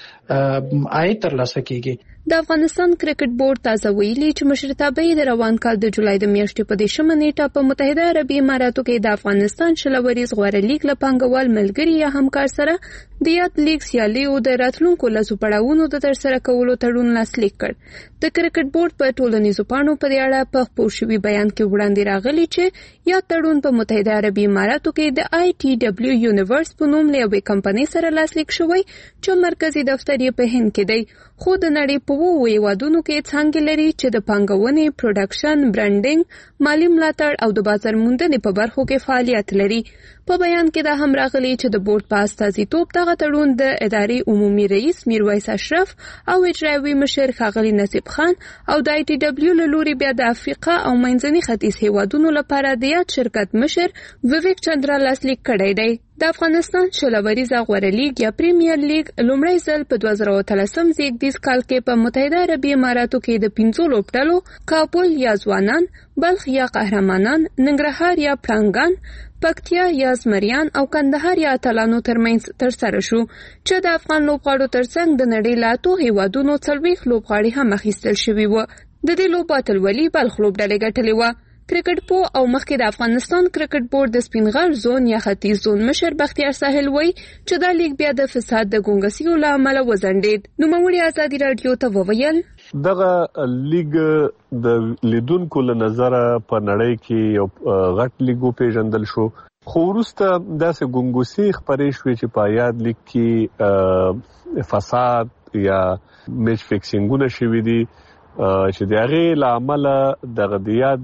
ډالره عاید ترلاسه کیږي. د افغانستان کرکټ بورډ تازه ویلي چې مشرتابه یې د روان کال د جولای د میاشتې په 10 نیټه په متحده عربي اماراتو کې د افغانستان شلوریز غوره لیګ له پانګوال ملګري یا همکار سره د یاد لیګ سیالیو د راتلونکو لسو پړاوونو د ترسره کولو تړون لاسلیک کړ. د کرکټ بورډ په ټولنیزو پاڼو په دې اړه په خپور شوي بیان کې وړاندې راغلي چې یاد تړون په متحده عربي اماراتو کې د ITW یونیورس په نوم له یوې کمپنۍ سره لاسلیک شوی چې مرکزي دفتر یې په هند کې دی. خو د نړۍ په وو هیوادونو کې څنګه لري چې د پانګونې، پروډکشن، برانډینګ، مالی ملاتړ او د بازار موندنې په برخو کې فعالیت لري. په بیان کې دا هم راغلی چې د بورډ په استازیتوب دغه تړون د ادارې عمومي رئیس میرویس اشرف او اجرایوي مشر ښاغلي نصیب خان او د ITW له لوري بیا د افریقا او منځني ختیځ هیوادونو لپاره د یاد شرکت مشر ویویک چندرا لاسلیک کړی دی. د افغانستان شلوریزه غوره لیګ یا پریمیر لیګ لومړی ځل په 2013 زیږدیز کال کې په متحده عربي اماراتو کې د 5 لوبډلو کابل یا ځوانان، بلخ یا قهرمانان، ننګرهار یا پړانګان، پکتیا یا زمریان او کندهار یا اتلانو ترمنځ ترسره شو چې د افغان لوبغاړو ترڅنګ د نړۍ له 8 هیوادونو 40 لوبغاړي هم اخیستل شوي وو. د دې لوبو اتلولي بلخ لوبډلې ګټلې وه. کرکټ پو او مخکې د افغانستان کرکټ بورډ د سپینغر زون یا ختیځ زون مشر بختیار ساحل وایي چې دا لیګ بیا د فساد د ګونګسیو له امله وځنډېد. نوموړي آزادي رادیو ته وویل دغه لیګ د لیدونکو له نظره په نړۍ کې یو غټ لیګ وپېژندل شو، خو وروسته داسې ګونګسي خپرې شوې چې په یاد لیګ کې فساد یا میچ فکسینګونه شوي دي چې د هغې له امله دغه د یاد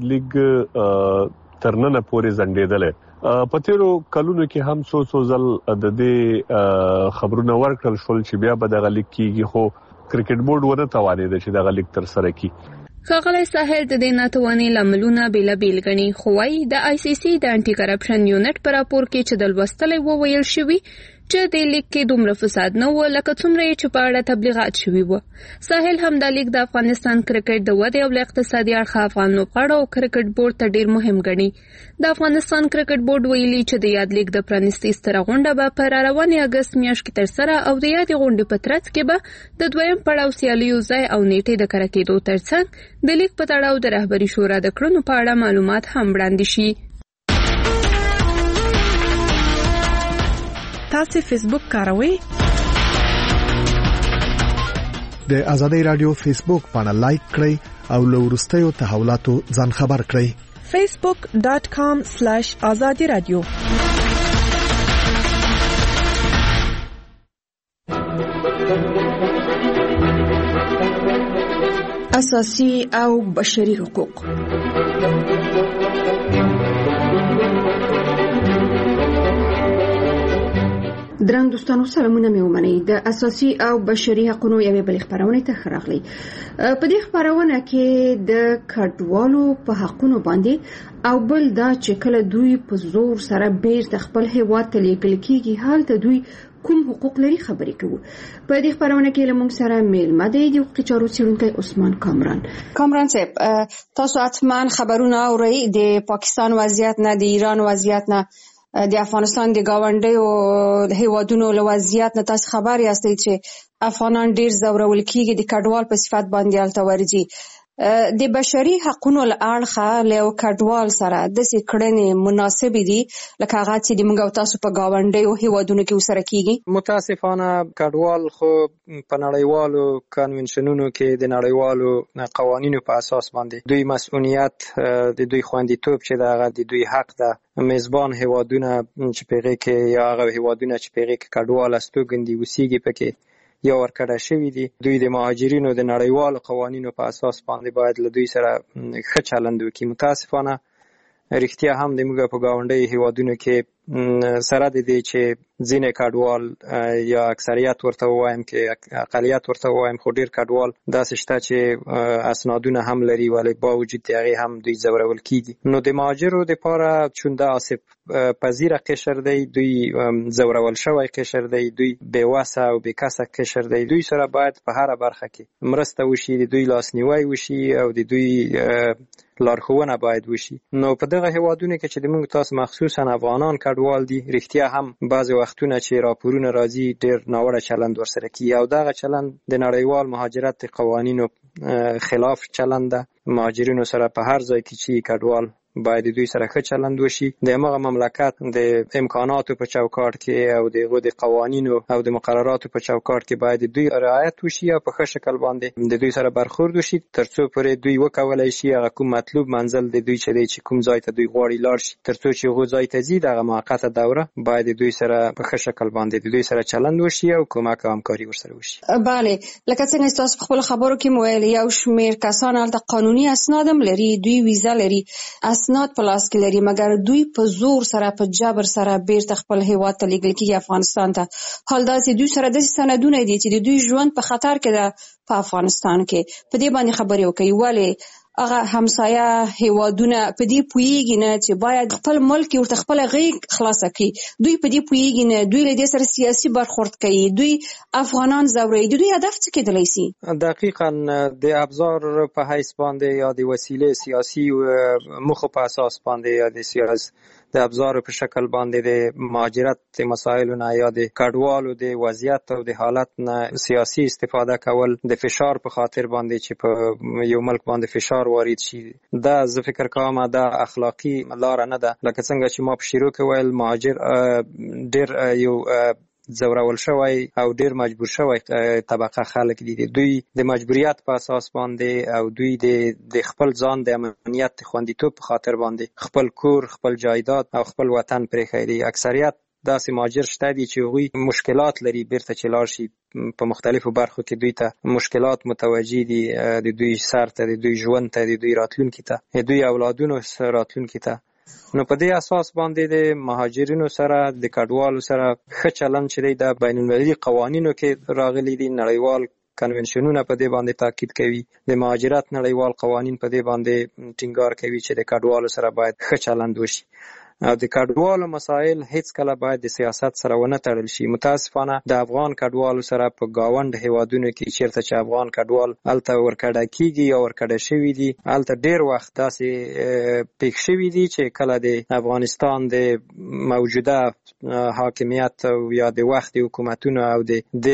لیګ تر ننه پورې ځنډېدلی. په تېرو کلونو کې هم څو ځل د دې خبرونه ورکړل شول چې بیا به دغه لیګ کېږي، خو کرکټ بورډ ونه توانېده چې دغه لیګ ترسره کړي. ښاغلی ساحل د دې ناتوانۍ لاملونه بېلابېل ګڼي، خو وایي د ICC د انټي کرپشن یونټ په راپور کې چې د لوستلی وویل شوي چې د لیک کې دومره فساد نه و لکه څومره چې په اړه تبلیغات شوي و. ساحل هم د لیک د افغانستان کرکټ د ودې او اقتصادي اړخه افغان لوبغاړو او کرکټ بورډ ته ډیر مهم ګڼي. د افغانستان کرکټ بورډ ویلي چې د یاد لیک د پرانیستي ستره غونډه به په روانې اګست میاشت کې ترسره او د یادې غونډې په ترڅ کې به د دویم پړاو سیالیو ځای او نیټې د کره کېدو ترڅنګ د لیک په تړاو د رهبري شورا د کړنو په اړه معلومات هم وړاندې شي. تاسو فیسبوک کاروئ؟ د آزادۍ رادیو فیسبوک پاڼه لایک کړئ او له وروستیو تحولاتو ځان خبر کړئ. facebook.com/azadi radio. اساسي او بشري حقوق. درنګ دوستانو سلامونه مې ومنئ. د اساسي او بشري حقوقو یوې بلې خبرونه ته خراغلي. په دې خبرونه کې د کډوالو په حقوقو باندې او بل دا چې کله دوی په زور سره بیرته خپل هیواد ته لیږل کیږي حالت دوی کوم حقوق لري خبرې کوو. په دې خبرونه کې لمونږ سره میلمه دی د حقوقي چارو څیړونکی عثمان کامران صاحب. تاسو حتما خبرونه اورئ د پاکستان وضعیت نه، د ایران وضعیت نه، د افغانستان د گاونډیو د هیوادونو له وضعیت نه تاسو خبر یاستئ چې افغانان ډیر ځورول کیږي د کډوال په صفت باندې الته ورځي. د بشري حقوقو له اړخه له کډوال سره د سکړنې مناسب دي لکه هغه چې د موږ او تاسو په گاونډیو هیوادونو کې وسره کیږي. متاسفانه کډوال خو په نړیوالو کنونشنونو کې د نړیوالو قوانینو په اساس باندې دوی مسؤلیت د دوی خوندیتوب چې دغه د دوی حق ده میزبان هیوادونه چې پیغه کې یا هغه هیوادونه چې پیغه کې کډوال استوګندي وسیږي پکې یا ورکړه شوی دي دوی د مهاجرینو د نړیوالو قوانینو په اساس باندې باید له دوی سره ښه چلند وکړي. متاسفانه رښتیا هم د موږ په گاونډي هیوادونو کې سره د دې چې ځینې کډوال یا اکثریت ورته وایم کې اقلیت ورته وایم خو ډیر کډوال داسې شته چې اسنادونه هم لري ولی با وجود هغه هم دوی ځورول کیږي. نو د مهاجرو لپاره چون د آسیب پذیره قشر دی، دوی ځورول شوی قشر دی، دوی بې وسه او بې کسه قشر دی، دوی سره باید په هر برخه کې مرسته وشي، د دوی لاسنیوي وشي او د دوی لارښوونه باید وشي. نو په دغه هیوادونو کې چې د موږ تاسو مخصوصا افغانان کډوال دي رښتیا هم بعضی وختونه چې راپورونه راځي ډیر ناوړه چلند ورسره کوي او دغه چلند د نړیوال مهاجرت قوانینو خلاف چلند ده. مهاجرینو سره په هر ځای کې چې کډوال باید دوی سره ښه چلند وشي. د هغه مملکت د امکاناتو په چوکاټ کې او د قوانینو او د مقرراتو په چوکاټ کې باید دوی رعایت وشي او په ښه شکل باندې د دوی سره برخورد وشي ترڅو پرې دوی وکولای شي هغه کوم مطلوب منزل د دوی چې کوم ځای ته دوی غواړي لاړ شي ترڅو چې هغه ځای ته ځي دغه موقته دوره باید دوی سره په ښه شکل باندې د دوی سره چلند وشي او کومک او همکاري ورسره وشي. بله لکه څنګه تاسو په خپل خبرو کې مویل یو شمیر کسان هلته قانوني اسناد هم لري، دوی ویزا لري، اسناد په لاس کې لري، مګر دوی په زور سره په جبر سره بیرته خپل هیواد ته لیږل کیږي افغانستان ته. حال دا چې دوی سره د سندونه دي چې د دوی ژوند په خطر کې ده په افغانستان کې. په دې باندې خبرې وکړي ولی هغه همسایه هیوادونه په دې پوهیږي نه چې باید خپل ملک ورته خپل غیږ خلاصه کړي. دوی په دې پوهیږي نه، دوی له دې سره سیاسي برخورد کوي، دوی افغانان ځوروي. دوی هدف څه کېدلی شي؟ دقیقاً د ابزار په حیث باندې یا د وسیله سیاسي مخه په اساس باندې یا د سیاست د ابزار په شکل باندې د مهاجرت مسایلو نه یا د کډوالو د وضعیت او د حالت نه سیاسي استفاده کول د فشار په خاطر باندې چې په یو ملک باندې فشار وارد شي دا زه فکر کوم دا اخلاقی لار نه ده. لکه څنګه چې ما په شروع کې ویل مهاجر ډیر یو ځورول شوی او ډیر مجبور شوی طبقه خلک دي. دوی د مجبوریت په اساس باندې او دوی د خپل ځان د امنیت خوندیتوب په خاطر باندې خپل کور، خپل جایداد او خپل وطن پرې خېدي. اکثریت داسې مهاجر شته دي چې هغوی مشکلات لري بیرته چې لاړ شي په مختلفو برخو کې دوی ته مشکلات متوجه دي، د دوی سر ته، د دوی ژوند ته، د دوی راتلونکي ته، د دوی اولادونو راتلونکي ته. نو په دې اساس باندې د مهاجرینو سره د کډوالو سره ښه چلند چې د بین المللي قوانینو کې راغلي دي، نړیوال کنونشنونه په دې باندې تاکید کوي، د مهاجرت نړیوال قوانین په دې باندې ټینګار کوي چې د کډوالو سره باید ښه چلند وشي. او د کډوالو مسایل هیڅ کله باید د سیاست سره ونه تړل شي. متاسفانه د افغان کډوالو سره په گاوند هیوادونو کې چیرته چې افغان کډوال الته ورکړه کیږي یا ورکړه شوی دي، الته ډیر وخت داسې پېښ شوی دي چې کله د افغانستان د موجوده حاکمیت یا د وخت حکومتونو او د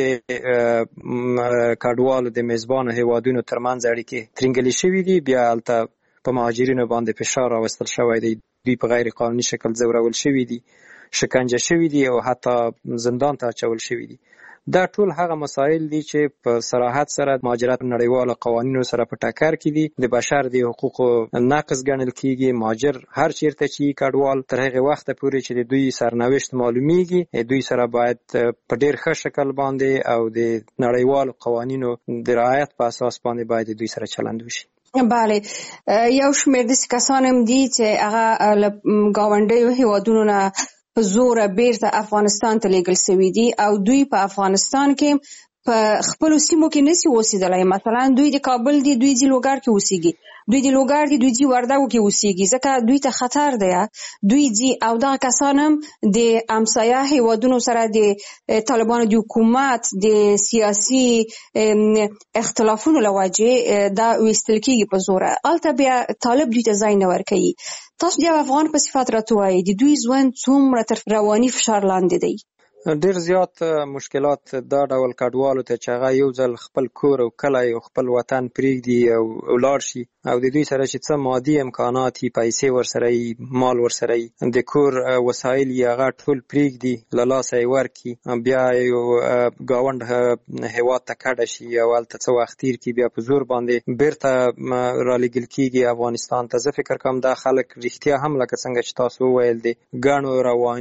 کډوالو د میزبان هیوادونو ترمنځ اړیکې ترنګلې شوی دي، بیا الته په مهاجرینو باندې فشار راوستل شوی دی، دوی په غیر قانوني شکل ځورول شوی دي، شکنجه شوی دي او حتی زندان ته اچول شوی دي. دا ټول هغه مسایل دي چې په صراحت سره مهاجرت نړیوالو قوانینو سره په ټکر کې دي، د بشر د حقوقو نقض ګڼل کیږي. مهاجر هر چیرته چې کډوال تر هغه وخت پورې چې د دوی سرنوشت معلومیږي، دوی سره باید په ډیر ښه شکل باندې او د نړیوالو قوانینو د رعایت په اساس باندې باید دوی سره چلند وشي. بله، یو شمېر داسې کسان هم دي چې هغه له ګاونډیو هیوادونو نه په زوره بیرته افغانستان ته لیږل شوي دي او دوی په افغانستان کې په خپلو سیمو کې نشي اوسېدلی. مثلا دوی د کابل دي، دوی ځي لوګر کې اوسېږي، دوی د لوګر دي، دوی ځي وردګو کې اوسېږي، ځکه دوی ته خطر دی. دوی ځي او دغه کسان هم د همسایه هیوادونو سره د طالبانو د حکومت د سیاسي اختلافونو له وجې دا ویستل کېږي په زوره. هلته بیا طالب دوی ته ځای نه ورکوي. تاسو د افغان په صفت راته وایئ د دوی ژوند څومره تر رواني فشار لاندې دی؟ ډیر زیات مشکلات دا ډول کډوالو ته چې هغه یو ځل خپل کور او کلی او خپل وطن پرېږدي او ولاړ شي او د دوی سره چې څه مادي امکانات یې، پیسې ورسره یې، مال ورسره یې، د کور وسایل یې هغه ټول پرېږدي، له لاسه یې ورکړي، بیا یو ګاونډ هېواد ته کډه شي او هلته څه وخت تېر کړي، بیا په زور باندې بیرته رالیږل کېږي افغانستان ته. زه فکر کوم دا خلک رښتیا هم لکه څنګه چې تاسو وویل د ګڼو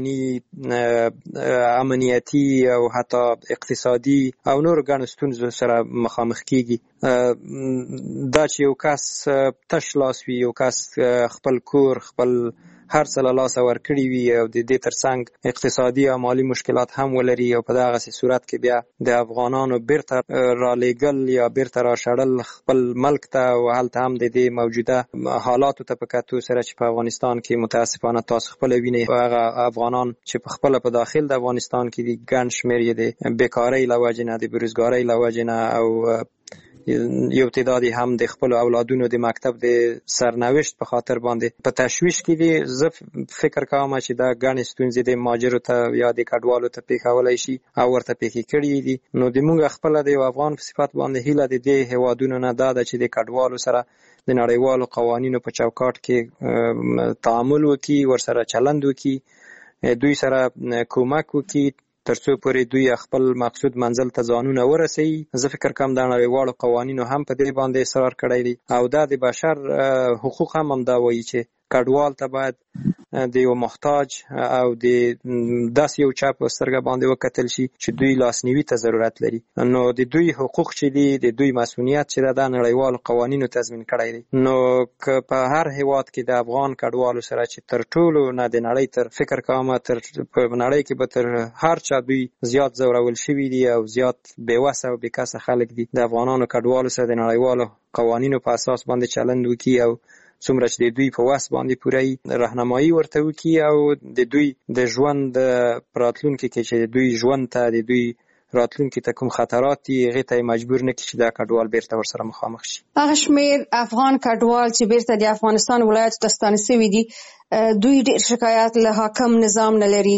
رواني امنیتی او حتی اقتصادي او نور ګڼو ستونزو سره مخامخ کیږي. دا چې یو کس تش لاس وي، یو کس خپل کور خپل هر څه له لاسه ورکړي وي او د دې ترڅنګ اقتصادي او مالي مشکلات هم ولري او په دغسې صورت کې بیا د افغانانو بیرته رالیږل یا بیرته راشړل خپل ملک ته او هلته هم د دې موجوده حالاتو ته په کتو سره چې په افغانستان کې متاسفانه تاسو خپله وینئ هغه افغانان چې په خپله په داخل د افغانستان کې دي ګڼ شمېر یې د بیکارۍ له وجې نه، د بېروزګارۍ له وجې نه او یو تعداد هم د خپل اولادونو د مکتب د سرنوشت په خاطر باندې په تشویش کې دي. زه فکر کوم چې دا ګڼې ستونزې د مهاجرو ته یا د کډوالو ته پیښولی شي او ورته پیښې کړي دي. نو د موږ خپله د یو افغان په صفت باندې هیله د دې هیوادونو نه دا ده چې د کډوالو سره د نړیوالو قوانینو په چوکاټ کې تعامل وکړي، ورسره چلند وکړي، دوی سره کومک وکړي ترڅو پورې دوی خپل مقصود منزل ته ځانونه ورسوي. زه فکر کوم د نړیوالو قوانینو هم په دې باندې اصرار کړی دی او دا د بشر حقوق هم همدا وایي چې کډوال ته باید د یو محتاج او د داسې یو چا په سترګه باندې وکتل شي چې دوی لاسنیوي ته ضرورت لري. نو د دوی حقوق چې دي، د دوی مسؤلیت چې ده، د نړیوالو قوانینو تضمین کړی دی. نو که په هر هیواد کې د افغان کډوالو سره چې تر ټولو نه د نړۍ تر فکر کوم تر په نړۍ کې به تر هر چا دوی زیات ځورول شوي دي او زیات بېوسه او بېکسه خلک دي، د افغانانو کډوالو سره د نړیوالو قوانینو په اساس باندې چلند وکړي او څومره چې د دوی په وس باندې پوره راهنمایي ورته وکړي او د دوی د ژوند په راتلونکي کې چې د دوی ژوند ته د دوی راتلونکي ته کوم خطرات دي هغې ته مجبور نه کړي چې دا کډوال بیرته ورسره مخامخ شي. هغه شمېر افغان کډوال چې بیرته د افغانستان ولایتو ته ستانه شوي دي دوی ډېر شکایات له حاکم نظام نه لري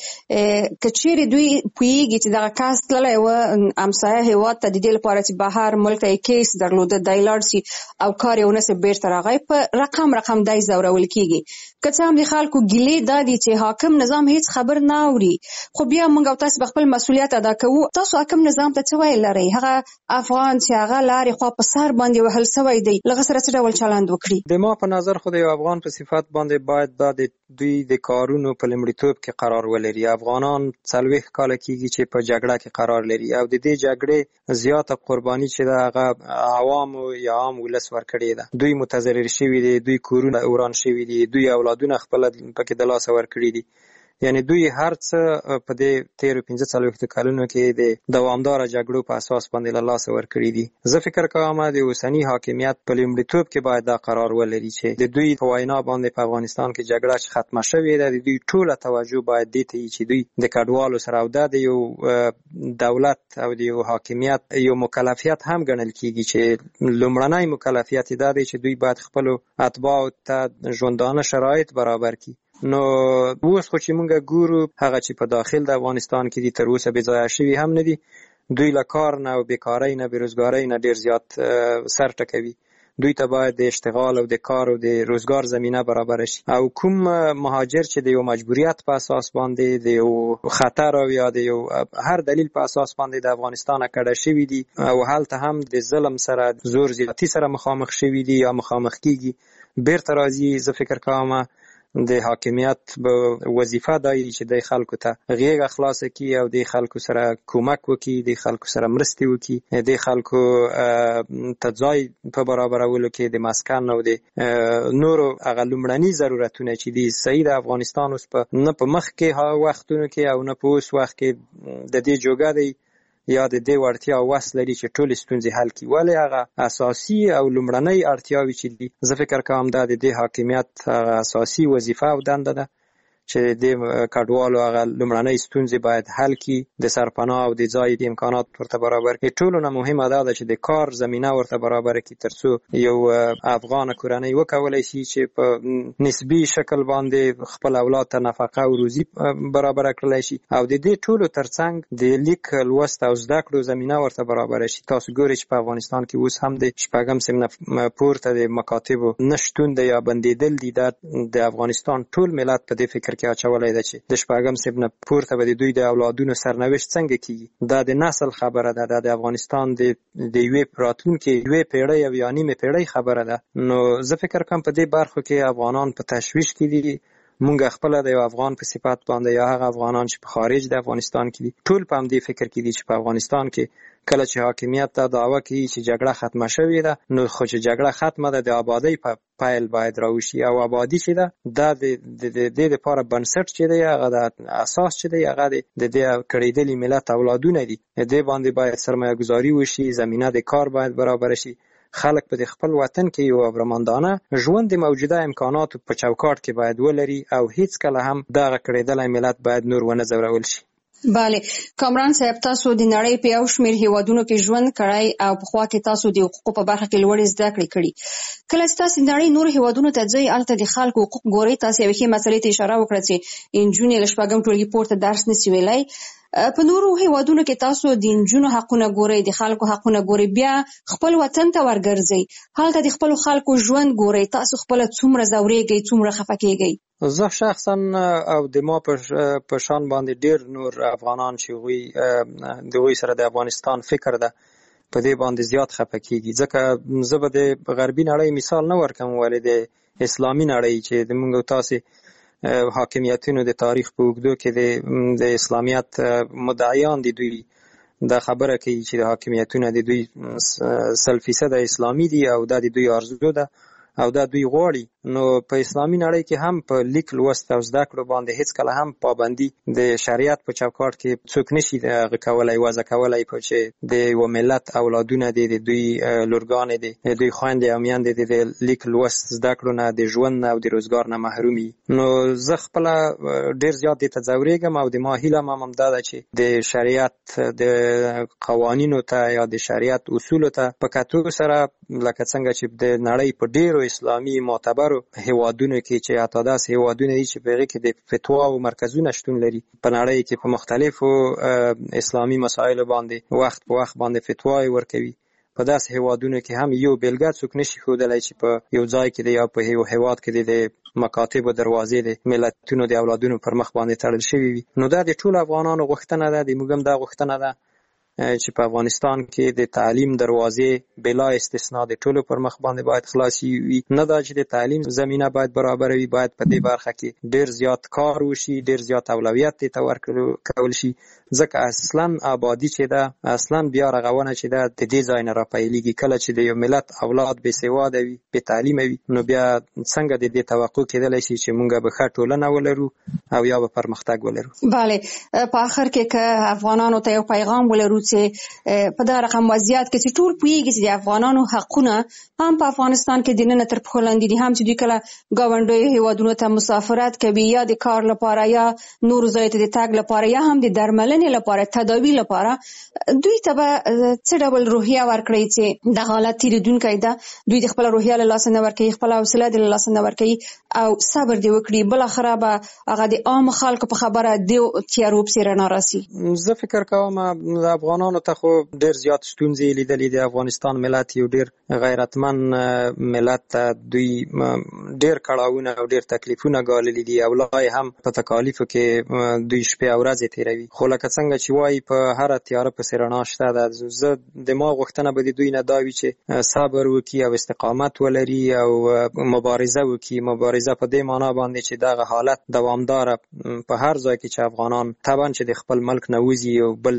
چې که چیرې دوی پوهېږي چې دغه کس تللی و همسایه هېواد ته د دې لپاره چې بهر ملک ته یې کیس درلوده، دی لاړ شي او کار یې ونه شي بیرته راغی، په رقم دی ځورول کېږي. که څه هم د خلکو ګیلې دا دي چې حاکم نظام هیڅ خبر نه اوري، خو بیا موږ او تاسو به خپل مسؤلیت ادا کوو. تاسو حاکم نظام ته څه ویل لرئ؟ هغه افغان چې هغه لارې خوا په سر باندې وهل شوی دی، له هغه سره څه ډول چلند وکړي؟ د ما په نظر خو د یو افغان په صفت باندې باید دا د دوی د کارونو په لومړیتوب کې قرار ولري. افغانان 40 کاله کېږي چې په جګړه کې قرار لري او د دې جګړې زیاته قرباني چې ده هغه عوامو یا عام ولس ورکړې ده. دوی متضرر شوي دي، دوی کورونه وران شوي دي، دوی اولادونه خپله پکې د لاسه ورکړي دي. یعنی دوی هر څه په دې 13-15 کلونو کې د دوامدار جګړو په اساس باندې له لاسه ورکړي دي. زه فکر کوم د اوسنی حاکمیت په لومړیتوب کې باید دا قرار ولري چې د دوی په وینا باندې په افغانستان کې جګړه ختمه شوې ده، د دوی ټوله توجه باید دې ته وي چې دوی د کډوالو سره او د یو دولت او د یو حاکمیت یو مکلفیت هم ګڼل کیږي چې لومړنی مکلفیت دا دی چې دوی باید خپل اتباعو ته ژوندانه شرایط برابر کړي. نو اوس خو چې مونږ ګورو هغه چې په داخل د افغانستان کې دي تر اوسه بې ځایه شوي هم نه دي، دوی له کار نه او بیکارۍ نه بېروزګارۍ نه ډېر زیات سر ټکوي. دوی ته باید د اشتغال او د کار او د روزګار زمینه برابر شي، او کوم مهاجر چې د یو مجبوریت په اساس باندې د یو خطر او یا د یو هر دلیل په اساس باندې د افغانستان کډه شوي دي او هلته هم د ظلم سره زور زیاتی سره مخامخ شوي دي یا مخامخ کیږي، بیرته راځي. زه فکر کوم د حاکمیت وظیفه دا چې د خلکو ته غیږه خلاصه کړي او د خلکو سره کومک وکړي، د خلکو سره مرستې وکړي، د خلکو ته ځای په برابرولو کې د مسکن او د نورو هغه لومړني ضرورتونه چې دي صحیح د افغانستان اوس په نه په مخ کې وختونو کې او نه په اوس وخت کې د دې جوګه دی یا د دې وړتیا او وس لري چې ټول ستونزې حل کړي. ولې هغه اساسي او لومړنۍ اړتیاوې چې دي زه فکر کوم دا د دې حاکمیت هغه اساسي وظیفه او دنده ده چې د کډوالو هغه لومړنۍ ستونزې باید حل کړي، د سرپناه او د ځای د امکانات ورته برابر کړي. ټولو نه مهمه دا ده چې د کار زمینه ورته برابر کړي ترڅو یو افغان کورنۍ وکولای شي چې په نسبي شکل باندې خپل اولاد ته نفقه او روزي برابر کړلی شي، او د دې ټولو ترڅنګ د لیک لوست او زده کړو زمینه ورته برابر شي. تاسو ګورئ چې په افغانستان کې اوس هم د شپږم سیم پورته د مکاتبو نشتون دی یا بندیدل دي. د افغانستان ټول ملت په دې فکر کې اچولای دی چې د شپږم سیم نه پورته به د دوی د اولادونو سرنوشت څنګه کیږي. دا د نسل خبره ده، د افغانستان د یوې راتلونکې یوې پیړۍ او یا نیمې پیړۍ خبره ده. نو زه فکر کوم په دې برخو کې افغانان په تشویش کې دي. مونږ خپل د یو افغان په صفت باندې یا هغه افغانان چې په خارج د افغانستان کې دي ټول په همدې فکر کې دي چې په افغانستان کې کله چې حاکمیت ته دعوه کوي چې جګړه ختمه شوې ده، نو خو چې جګړه ختمه ده د آبادۍ په پیل باید راوشي، او آبادي چې ده دا د دې لپاره بنسټ چې دی هغه د اساس چې دی هغه د دې کړېدلي ملت اولادونه دي. دې باندې باید سرمایه گذاري وشي، زمینه د کار باید برابر شي، خلک په خپل وطن کې یو ابرمندانه ژوند د موجوده امکاناتو په چوکاټ کې باید ولري، او هیڅ کله هم دغه کړېدلی ملت باید نور ونه ځورول شي. بله کامران صاحب، تاسو د نړۍ په یو شمېر هیوادونو کې ژوند کړی او پخوا کې تاسو د حقوقو په برخه کې لوړې زده کړې کړي. کله چې تاسو د نړۍ نور هیوادونو ته ځئ هلته د خلکو حقوق ګورئ، تاسو یوې ښې مسلې ته اشاره وکړه چې نجونې له شپږم ټولګي پورته درس نشي ویلی. په نورو هیوادونو کې تاسو د نجونو حقونه ګورئ، د خلکو حقونه ګورئ، بیا خپل وطن ته ورګرځئ، هلته د خپل خلکو ژوند ګورئ، تاسو خپل څومره ځورېږئ، څومره خفه کېږئ. زه شخصا او د ما په شان باندې ډیر نور افغانان چې دوی سره د افغانستان فکر ده په دې باندې زیات خفه کیږي، ځکه زه به د غربي نړۍ مثال نه ورکوم، ولې د اسلامي نړۍ چې د موږ تاسو حاکمیتونو د تاریخ په اوږدو کې د اسلامیت مدعیان دي، دوی دا خبره کوي چې د حاکمیتونه د دوی 100% اسلامي دي او دا د دوی آرزو ده او دا دوی غواړي. نو په اسلامي نړۍ کې هم په لیک لوست او زده کړو باندې هیڅ کله هم پابندي د شریعت په چوکاټ کې څوک نشي کولای وضع کولای په چې د یو ملت اولادونه دي، د دوی لورګانې دي، د دوی خویندې او میندې دي د لیک لوست زده کړو نه، د ژوند نه او د روزګار نه محرومي. نو زه خپله ډیر زیات دې ته ځورېږم او د ما هیله هم دا ده چې د شریعت د قوانینو ته یا د شریعت اصولو ته په کتو سره لکه څنګه چې د نړۍ په ډیرو اسلامي معتبرو هیوادونو کې چې حتی داسې هیوادونه دي چې په هغې کې د فتوا او مرکزونه شتون لري، په نړۍ کې په مختلفو اسلامي مسایلو باندې وخت په وخت باندې فتواې ورکوي. په داسې هیوادونو کې هم یو بیلګه څوک نشي ښودلی چې په یو ځای کې دی یا په یو هیواد کې د مکاتبو دروازې د ملتونو د اولادونو پر مخ باندې تړل شوي وي. نو دا د ټولو افغانانو غوښتنه ده، د موږ هم دا غوښتنه ده چې په افغانستان کې د تعلیم دروازې بلا استثنا د ټولو پر مخ باندې باید خلاصي وي. نه دا چې د تعلیم زمینه باید برابر وي، باید په دې برخه کې ډیر زیات کار وشي، ډیر زیات اولویت ته ورکول شي، ځکه اصلا آبادی چې ده اصلا بیا رغونه چې ده د دې ځای نه راپیلېږي. کله چې د یو ملت اولاد بې سواده وي، بې تعلیمه وي، نو بیا څنګه د دې توقع کېدلی شي چې موږ به ښه ټولنه ولرو او یا به پرمختګ ولرو. بله، په آخر کې که افغانانو ته یو پیغام ولرو چې په دا رقم وضعیت کې چې ټول پوهیږي چې د افغانانو حقونه هم په افغانستان کې د نن تر پښو لاندې دي، هم چې دوی کله ګاونډیو هیوادونو ته مسافرت کوي یا د کار لپاره یا نور ځای ته د تګ لپاره یا هم د درملنې لپاره، تداوی لپاره، دوی ته به څه ډول روحیه ورکړي چې د حالت تیریدونکی ده، دوی د خپل روحیه له لاسه نه ورکوي، خپل حوصله د لاسه نه ورکوي او صبر دې وکړي، بالاخره به هغه د عام خلکو په خبره د تیارو پسې رڼا راسي. زه فکر کوم د افغانانو ته خو ډیر زیات ستونزې لیدلې. د افغانستان ملت یو ډیر غیرتمن ملت، دوی ډیر کړاوونه او ډیر تکلیفونه ګاللي دي او لا هم په تکالیفو کې دوی شپې او ورځې تیروي. خو لکه څنګه چې وایي په هر تیاره پسې رڼا شته ده. زه د ما غوښتنه به د دوی نه دا وي چې صبر وکړي او استقامت ولري او مبارزه وکړي. مبارزه په دې معنا باندې چې دغه حالت دوامداره په هر ځای کې چې افغانان طبعا چې د خپل ملک نه وځي او بل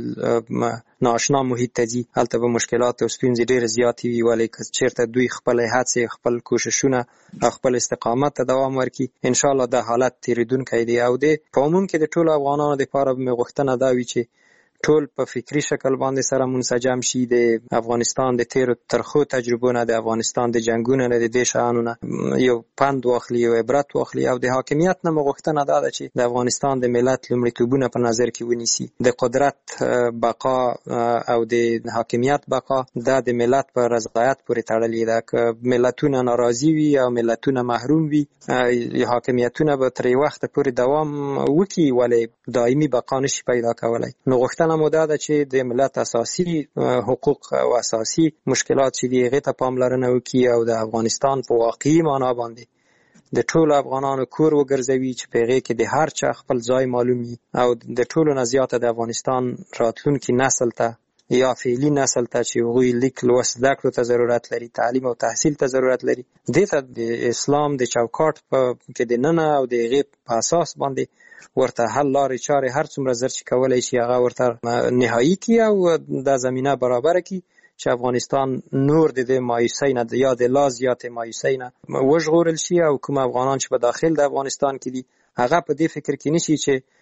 ناشنا محیط ته ځي، هلته به مشکلات او ستونزې ډېرې زیاتې وي، ولې که چېرته دوی خپلې هڅې، خپل کوششونه او خپل استقامت ته دوام ورکړي، انشاءالله دا حالت تېرېدونکی دی. او په عموم کې د ټولو افغانانو دپاره به مې غوښتنه دا وي چې ټول په فکری شکل باندې سره منسجم شي، د افغانستان د تیرو ترخو تجربو نه، د افغانستان د جنگونو نه، د دې شیانو نه یو پند واخلي، یو عبرت واخلي. او د حاکمیت نه مې غوښتنه دا ده چې د افغانستان د ملت لومړیتوبونه په نظر کې ونیسي. د قدرت بقا او د حاکمیت بقا دا د ملت په رضایت پورې تړلې ده. که ملتونه ناراضي وي او ملتونه محروم وي، حاکمیتونه به تر وخت پورې دوام وکړي ولې دایمي بقا نشي پیدا کولی. نو غوښتنه مو دا ده چې د ملت اساسي حقوق او اساسي مشکلات چې دي هغې ته پاملرنه وکړي او د افغانستان په واقعي معنا باندې د ټولو افغانانو کور وګرځوي چې په هغې کې د هر چا خپل ځای معلوم وي او د ټولو نه زیاته د افغانستان راتلونکي نسل ته یا فعلي نسل ته چې هغوی لیک لوست زده کړو ته ضرورت لري، تعلیم او تحصیل ته ضرورت لري، دې ته د اسلام د چوکاټ کې د ننه او د هغې په اساس باندې ورته حل لارې چارې هر څومره زر چې کولی شي هغه ورته نهایي کړي او دا زمینه برابره کړي چې افغانستان نور د دې مایوسۍ نه یا د لا زیاتې مایوسۍ نه وژغورل شي او کوم افغانان چې په داخل د افغانستان کې دي هغه په دې فکر کې نشي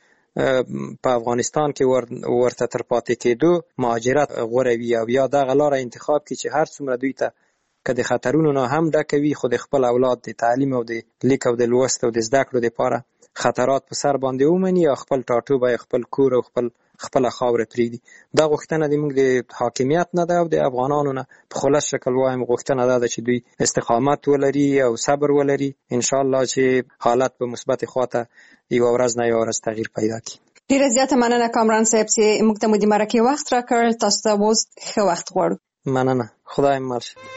چې په افغانستان کې ورته تر پاتې کېدو مهاجرت غوره وي او یا دغه لاره انتخاب کړي چې هر څومره دوی ته که د خطرونو نه هم ډکه وي خو د خپل اولاد د تعلیم او د لیک او د لوست او د زده کړو دپاره خطرات په سر باندې ومني او خپل ټاټوبی، خپل کور او خپله خاوره پرېږدي. دا غوښتنه د موږ د حاکمیت نه ده او د افغانانو نه په خلاص شکل وایم غوښتنه دا ده چې دوی استقامت ولري او صبر ولري، انشاءالله چې حالت په مثبت خواته یوه ورځ نه یوه ورځ تغییر پیدا کړي. ډېره زیاته مننه کامران صاحب چې موږ ته مو د مرکې وخت راکړ. تاسو ته اوس ښه وخت غواړو. مننه، خدای مل شه.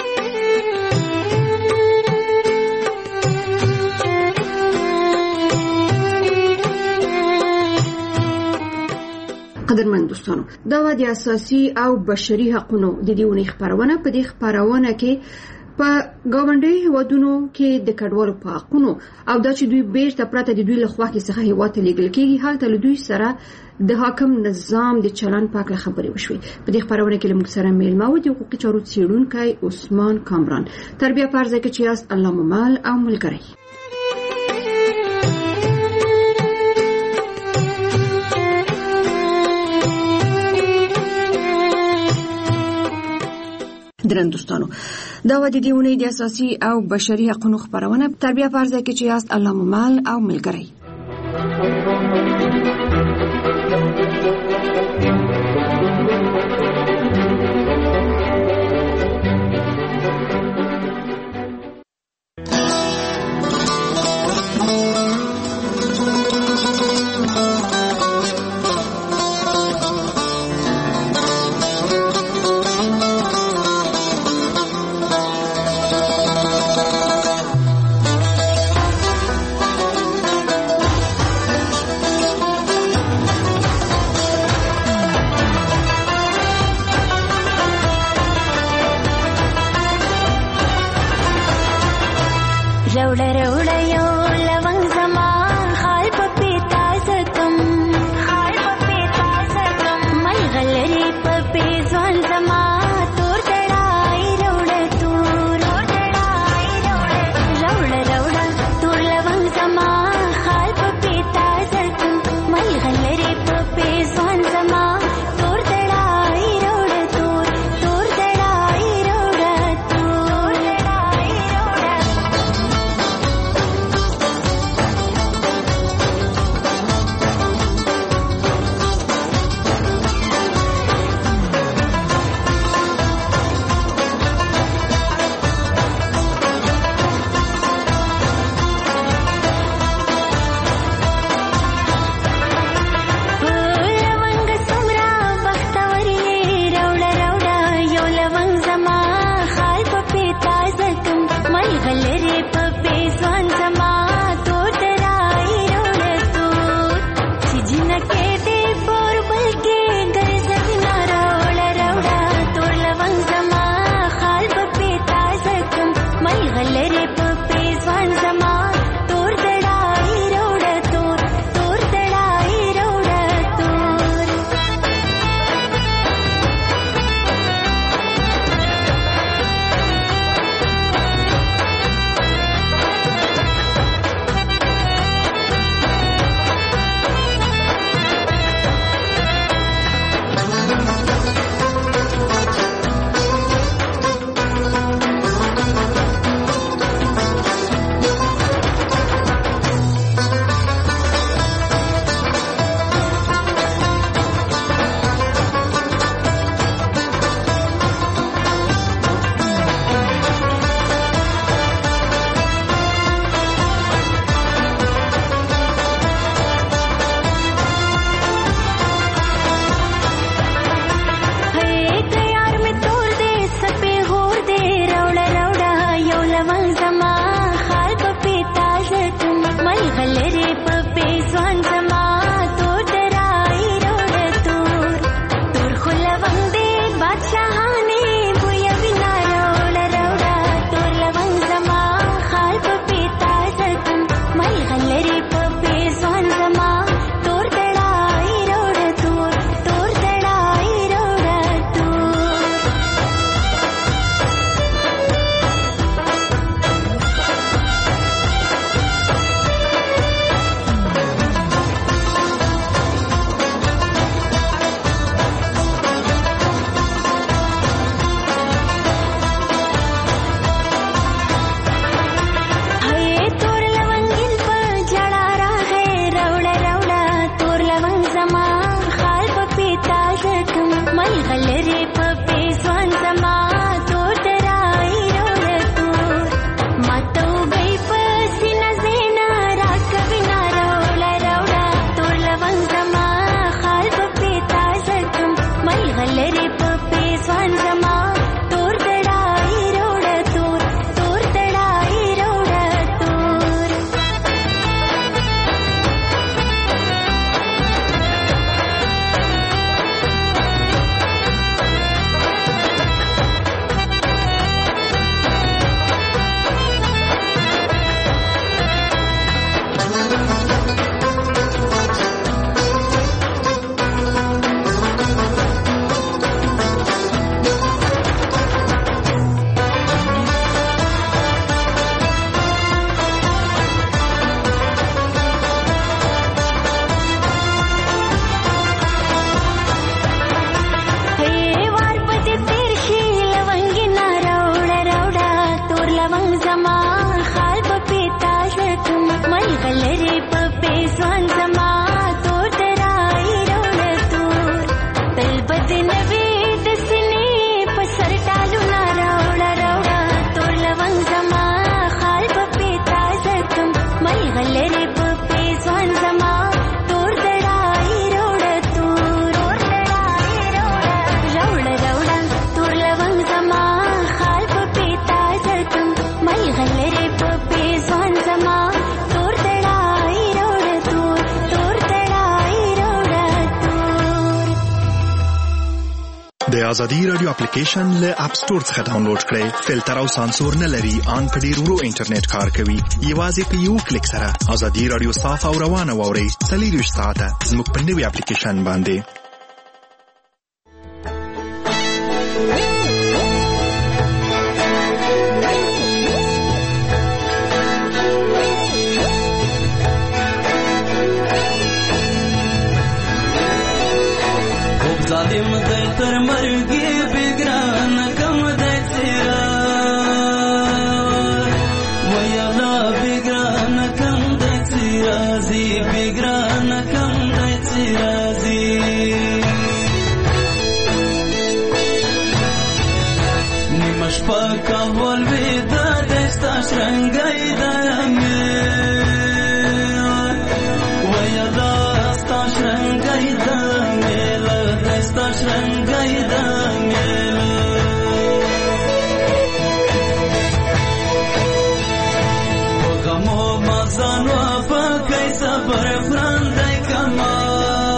قدرمن دوستانو، دا و د اساسي او بشري حقوقو د دې ونې خبرونه. په دې خبرونه کې په ګاونډي هیوادونو کې د کډوالو په حقوقو او دا چې دوی بیرته پرته د دوی له خوا کې څخه هیواد ته لیږل کېږي، هلته له دوی سره د حاکم نظام د چلن په اړه خبرې وشوې. په دې خبرونه کې له موږ سره میلمه و د حقوقي چارو څېړونکی عثمان کامران. تر بیا فرض کې چې یاست الله ممال او ملګری. درنو دوستانو، دا و د دې اونۍ د اساسي او بشري حقوقو خبرونه. تر بیا فرض کې چې یاست الله ممال او ملګری. د ازادي رادیو اپلیکیشن له اپ سٹور څخه ډاونلوډ کړئ. فلټر او سانسور نه لري، ان په ډیر ورو انټرنیټ کار کوي. یوازې په یو کلیک سره ازادي رادیو صاف او روانه واورئ. 24 ساعته زموږ په نوي اپلیکیشن باندې. ظالم دی تر مرګي بګران کم دی سیرا ویلا بګران کم دی سیرا زی بګران کم دی سیرا زی نیمش پاکا ول ودا دستا شرنګای دمه ویلا ستا شرنګای دمه شرنګای د میل وګمو مزانو په کای صبر فرندای کما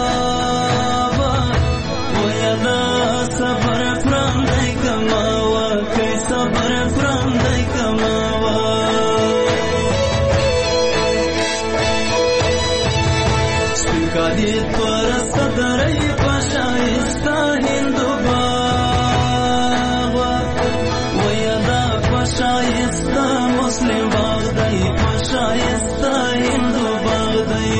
پر صدرې پشایسته هندوباغ ویدا پشایسته مسلم باغ دی پشایسته هندوباغ دی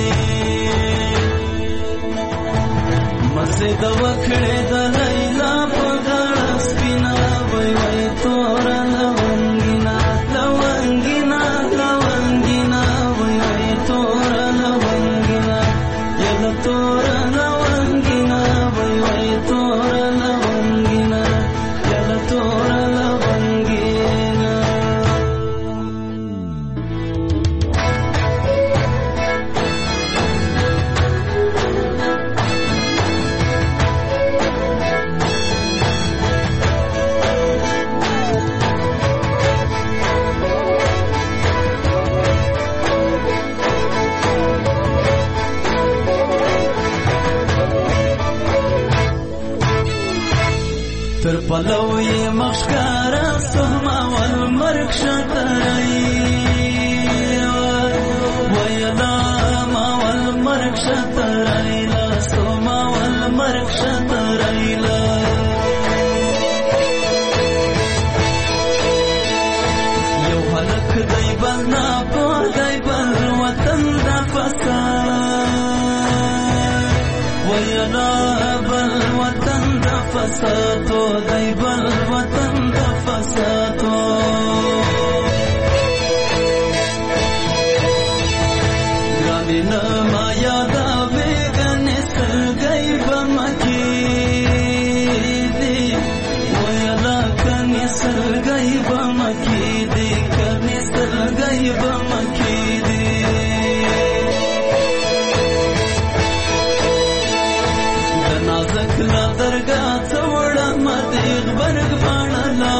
مزه د وکړې د لیلا په غاړه سپینا وای وای تور لونګینا لونګینا لونګینا وای وای تور لونګینا یلا تور لونګینا وای وای تور لونګینا یلا تور لونګینا تر پلوی مخشکارا سهما والمرک شترئی ویلا ما والمرک شترئی لا سهما والمرک شترئی لا یو حلق دی بل ناپو دی بل وطن دا فساد ویلا بل وطن دا فسادو دی بل وطن دا فسادو گرانی نما یادا بیگنی سلگئی بمکی دی ویلا کنی سلگئی بمکی دی کنی سلگئی بمکی دی دنازک لا درگاہ توڑا مدیغ برگ بانلا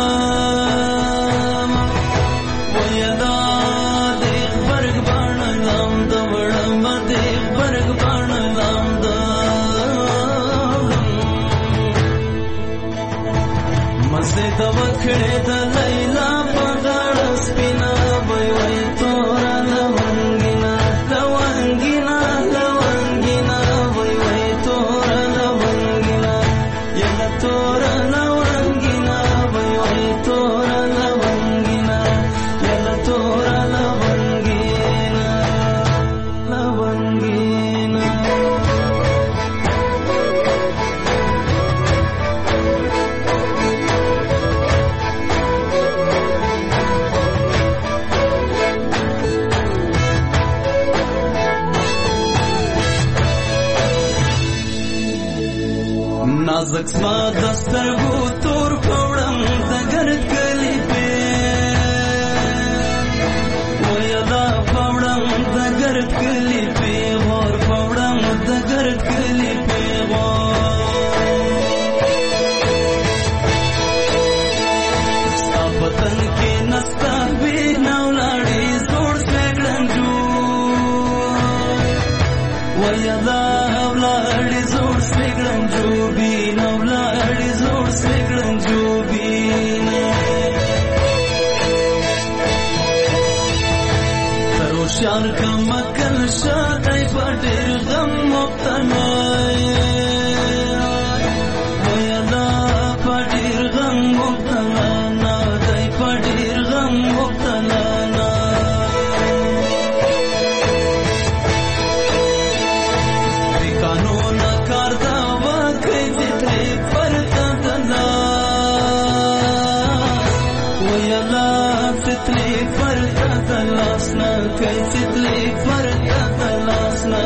ویدا دیغ برگ بانلام دوڑا مدیغ برگ بانلام دوڑا مزید وکڑی دا لیلا پغاڑ سپینا وی وی تورا لونگینا لونگینا لونگینا وی وی تورا لونگینا یلا تورا لونگینا وی وی تورا لونگینا یلا تورا لونگینا لونگینا نازک سما دسترگو تور پوڑم دگرد گلی پی ویلا پوڑم دگرد گلی پی غور پوڑم دگرد گلی پی غور ستا پتن کی نستا بی نولاڑی زور سویگڑن جو ویلا اولاڑی زور سویگڑن جو بی نولاڑی زور سویگڑن جو بی تروشیار کا مکل شادی پاٹیر غم مبتنائی ویلا پاٹیر غم مبتنانا دی پاٹیر غم مبتنانا دی قانون کار دا واقعی زیتری فرقا دلا ویلا زیتری فرقا دلاسنا کئی زیتری فرقا دلاسنا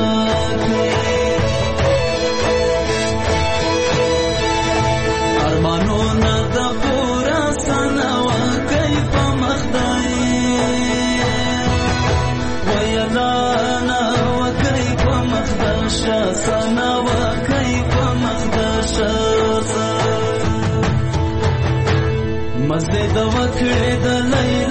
ارمانونا دا پورا سانا واقعی پا مخدائی ویلا نا واقعی پا مخداشا سانا واقعی پا مخداشا مزید وکڑی دا لیلا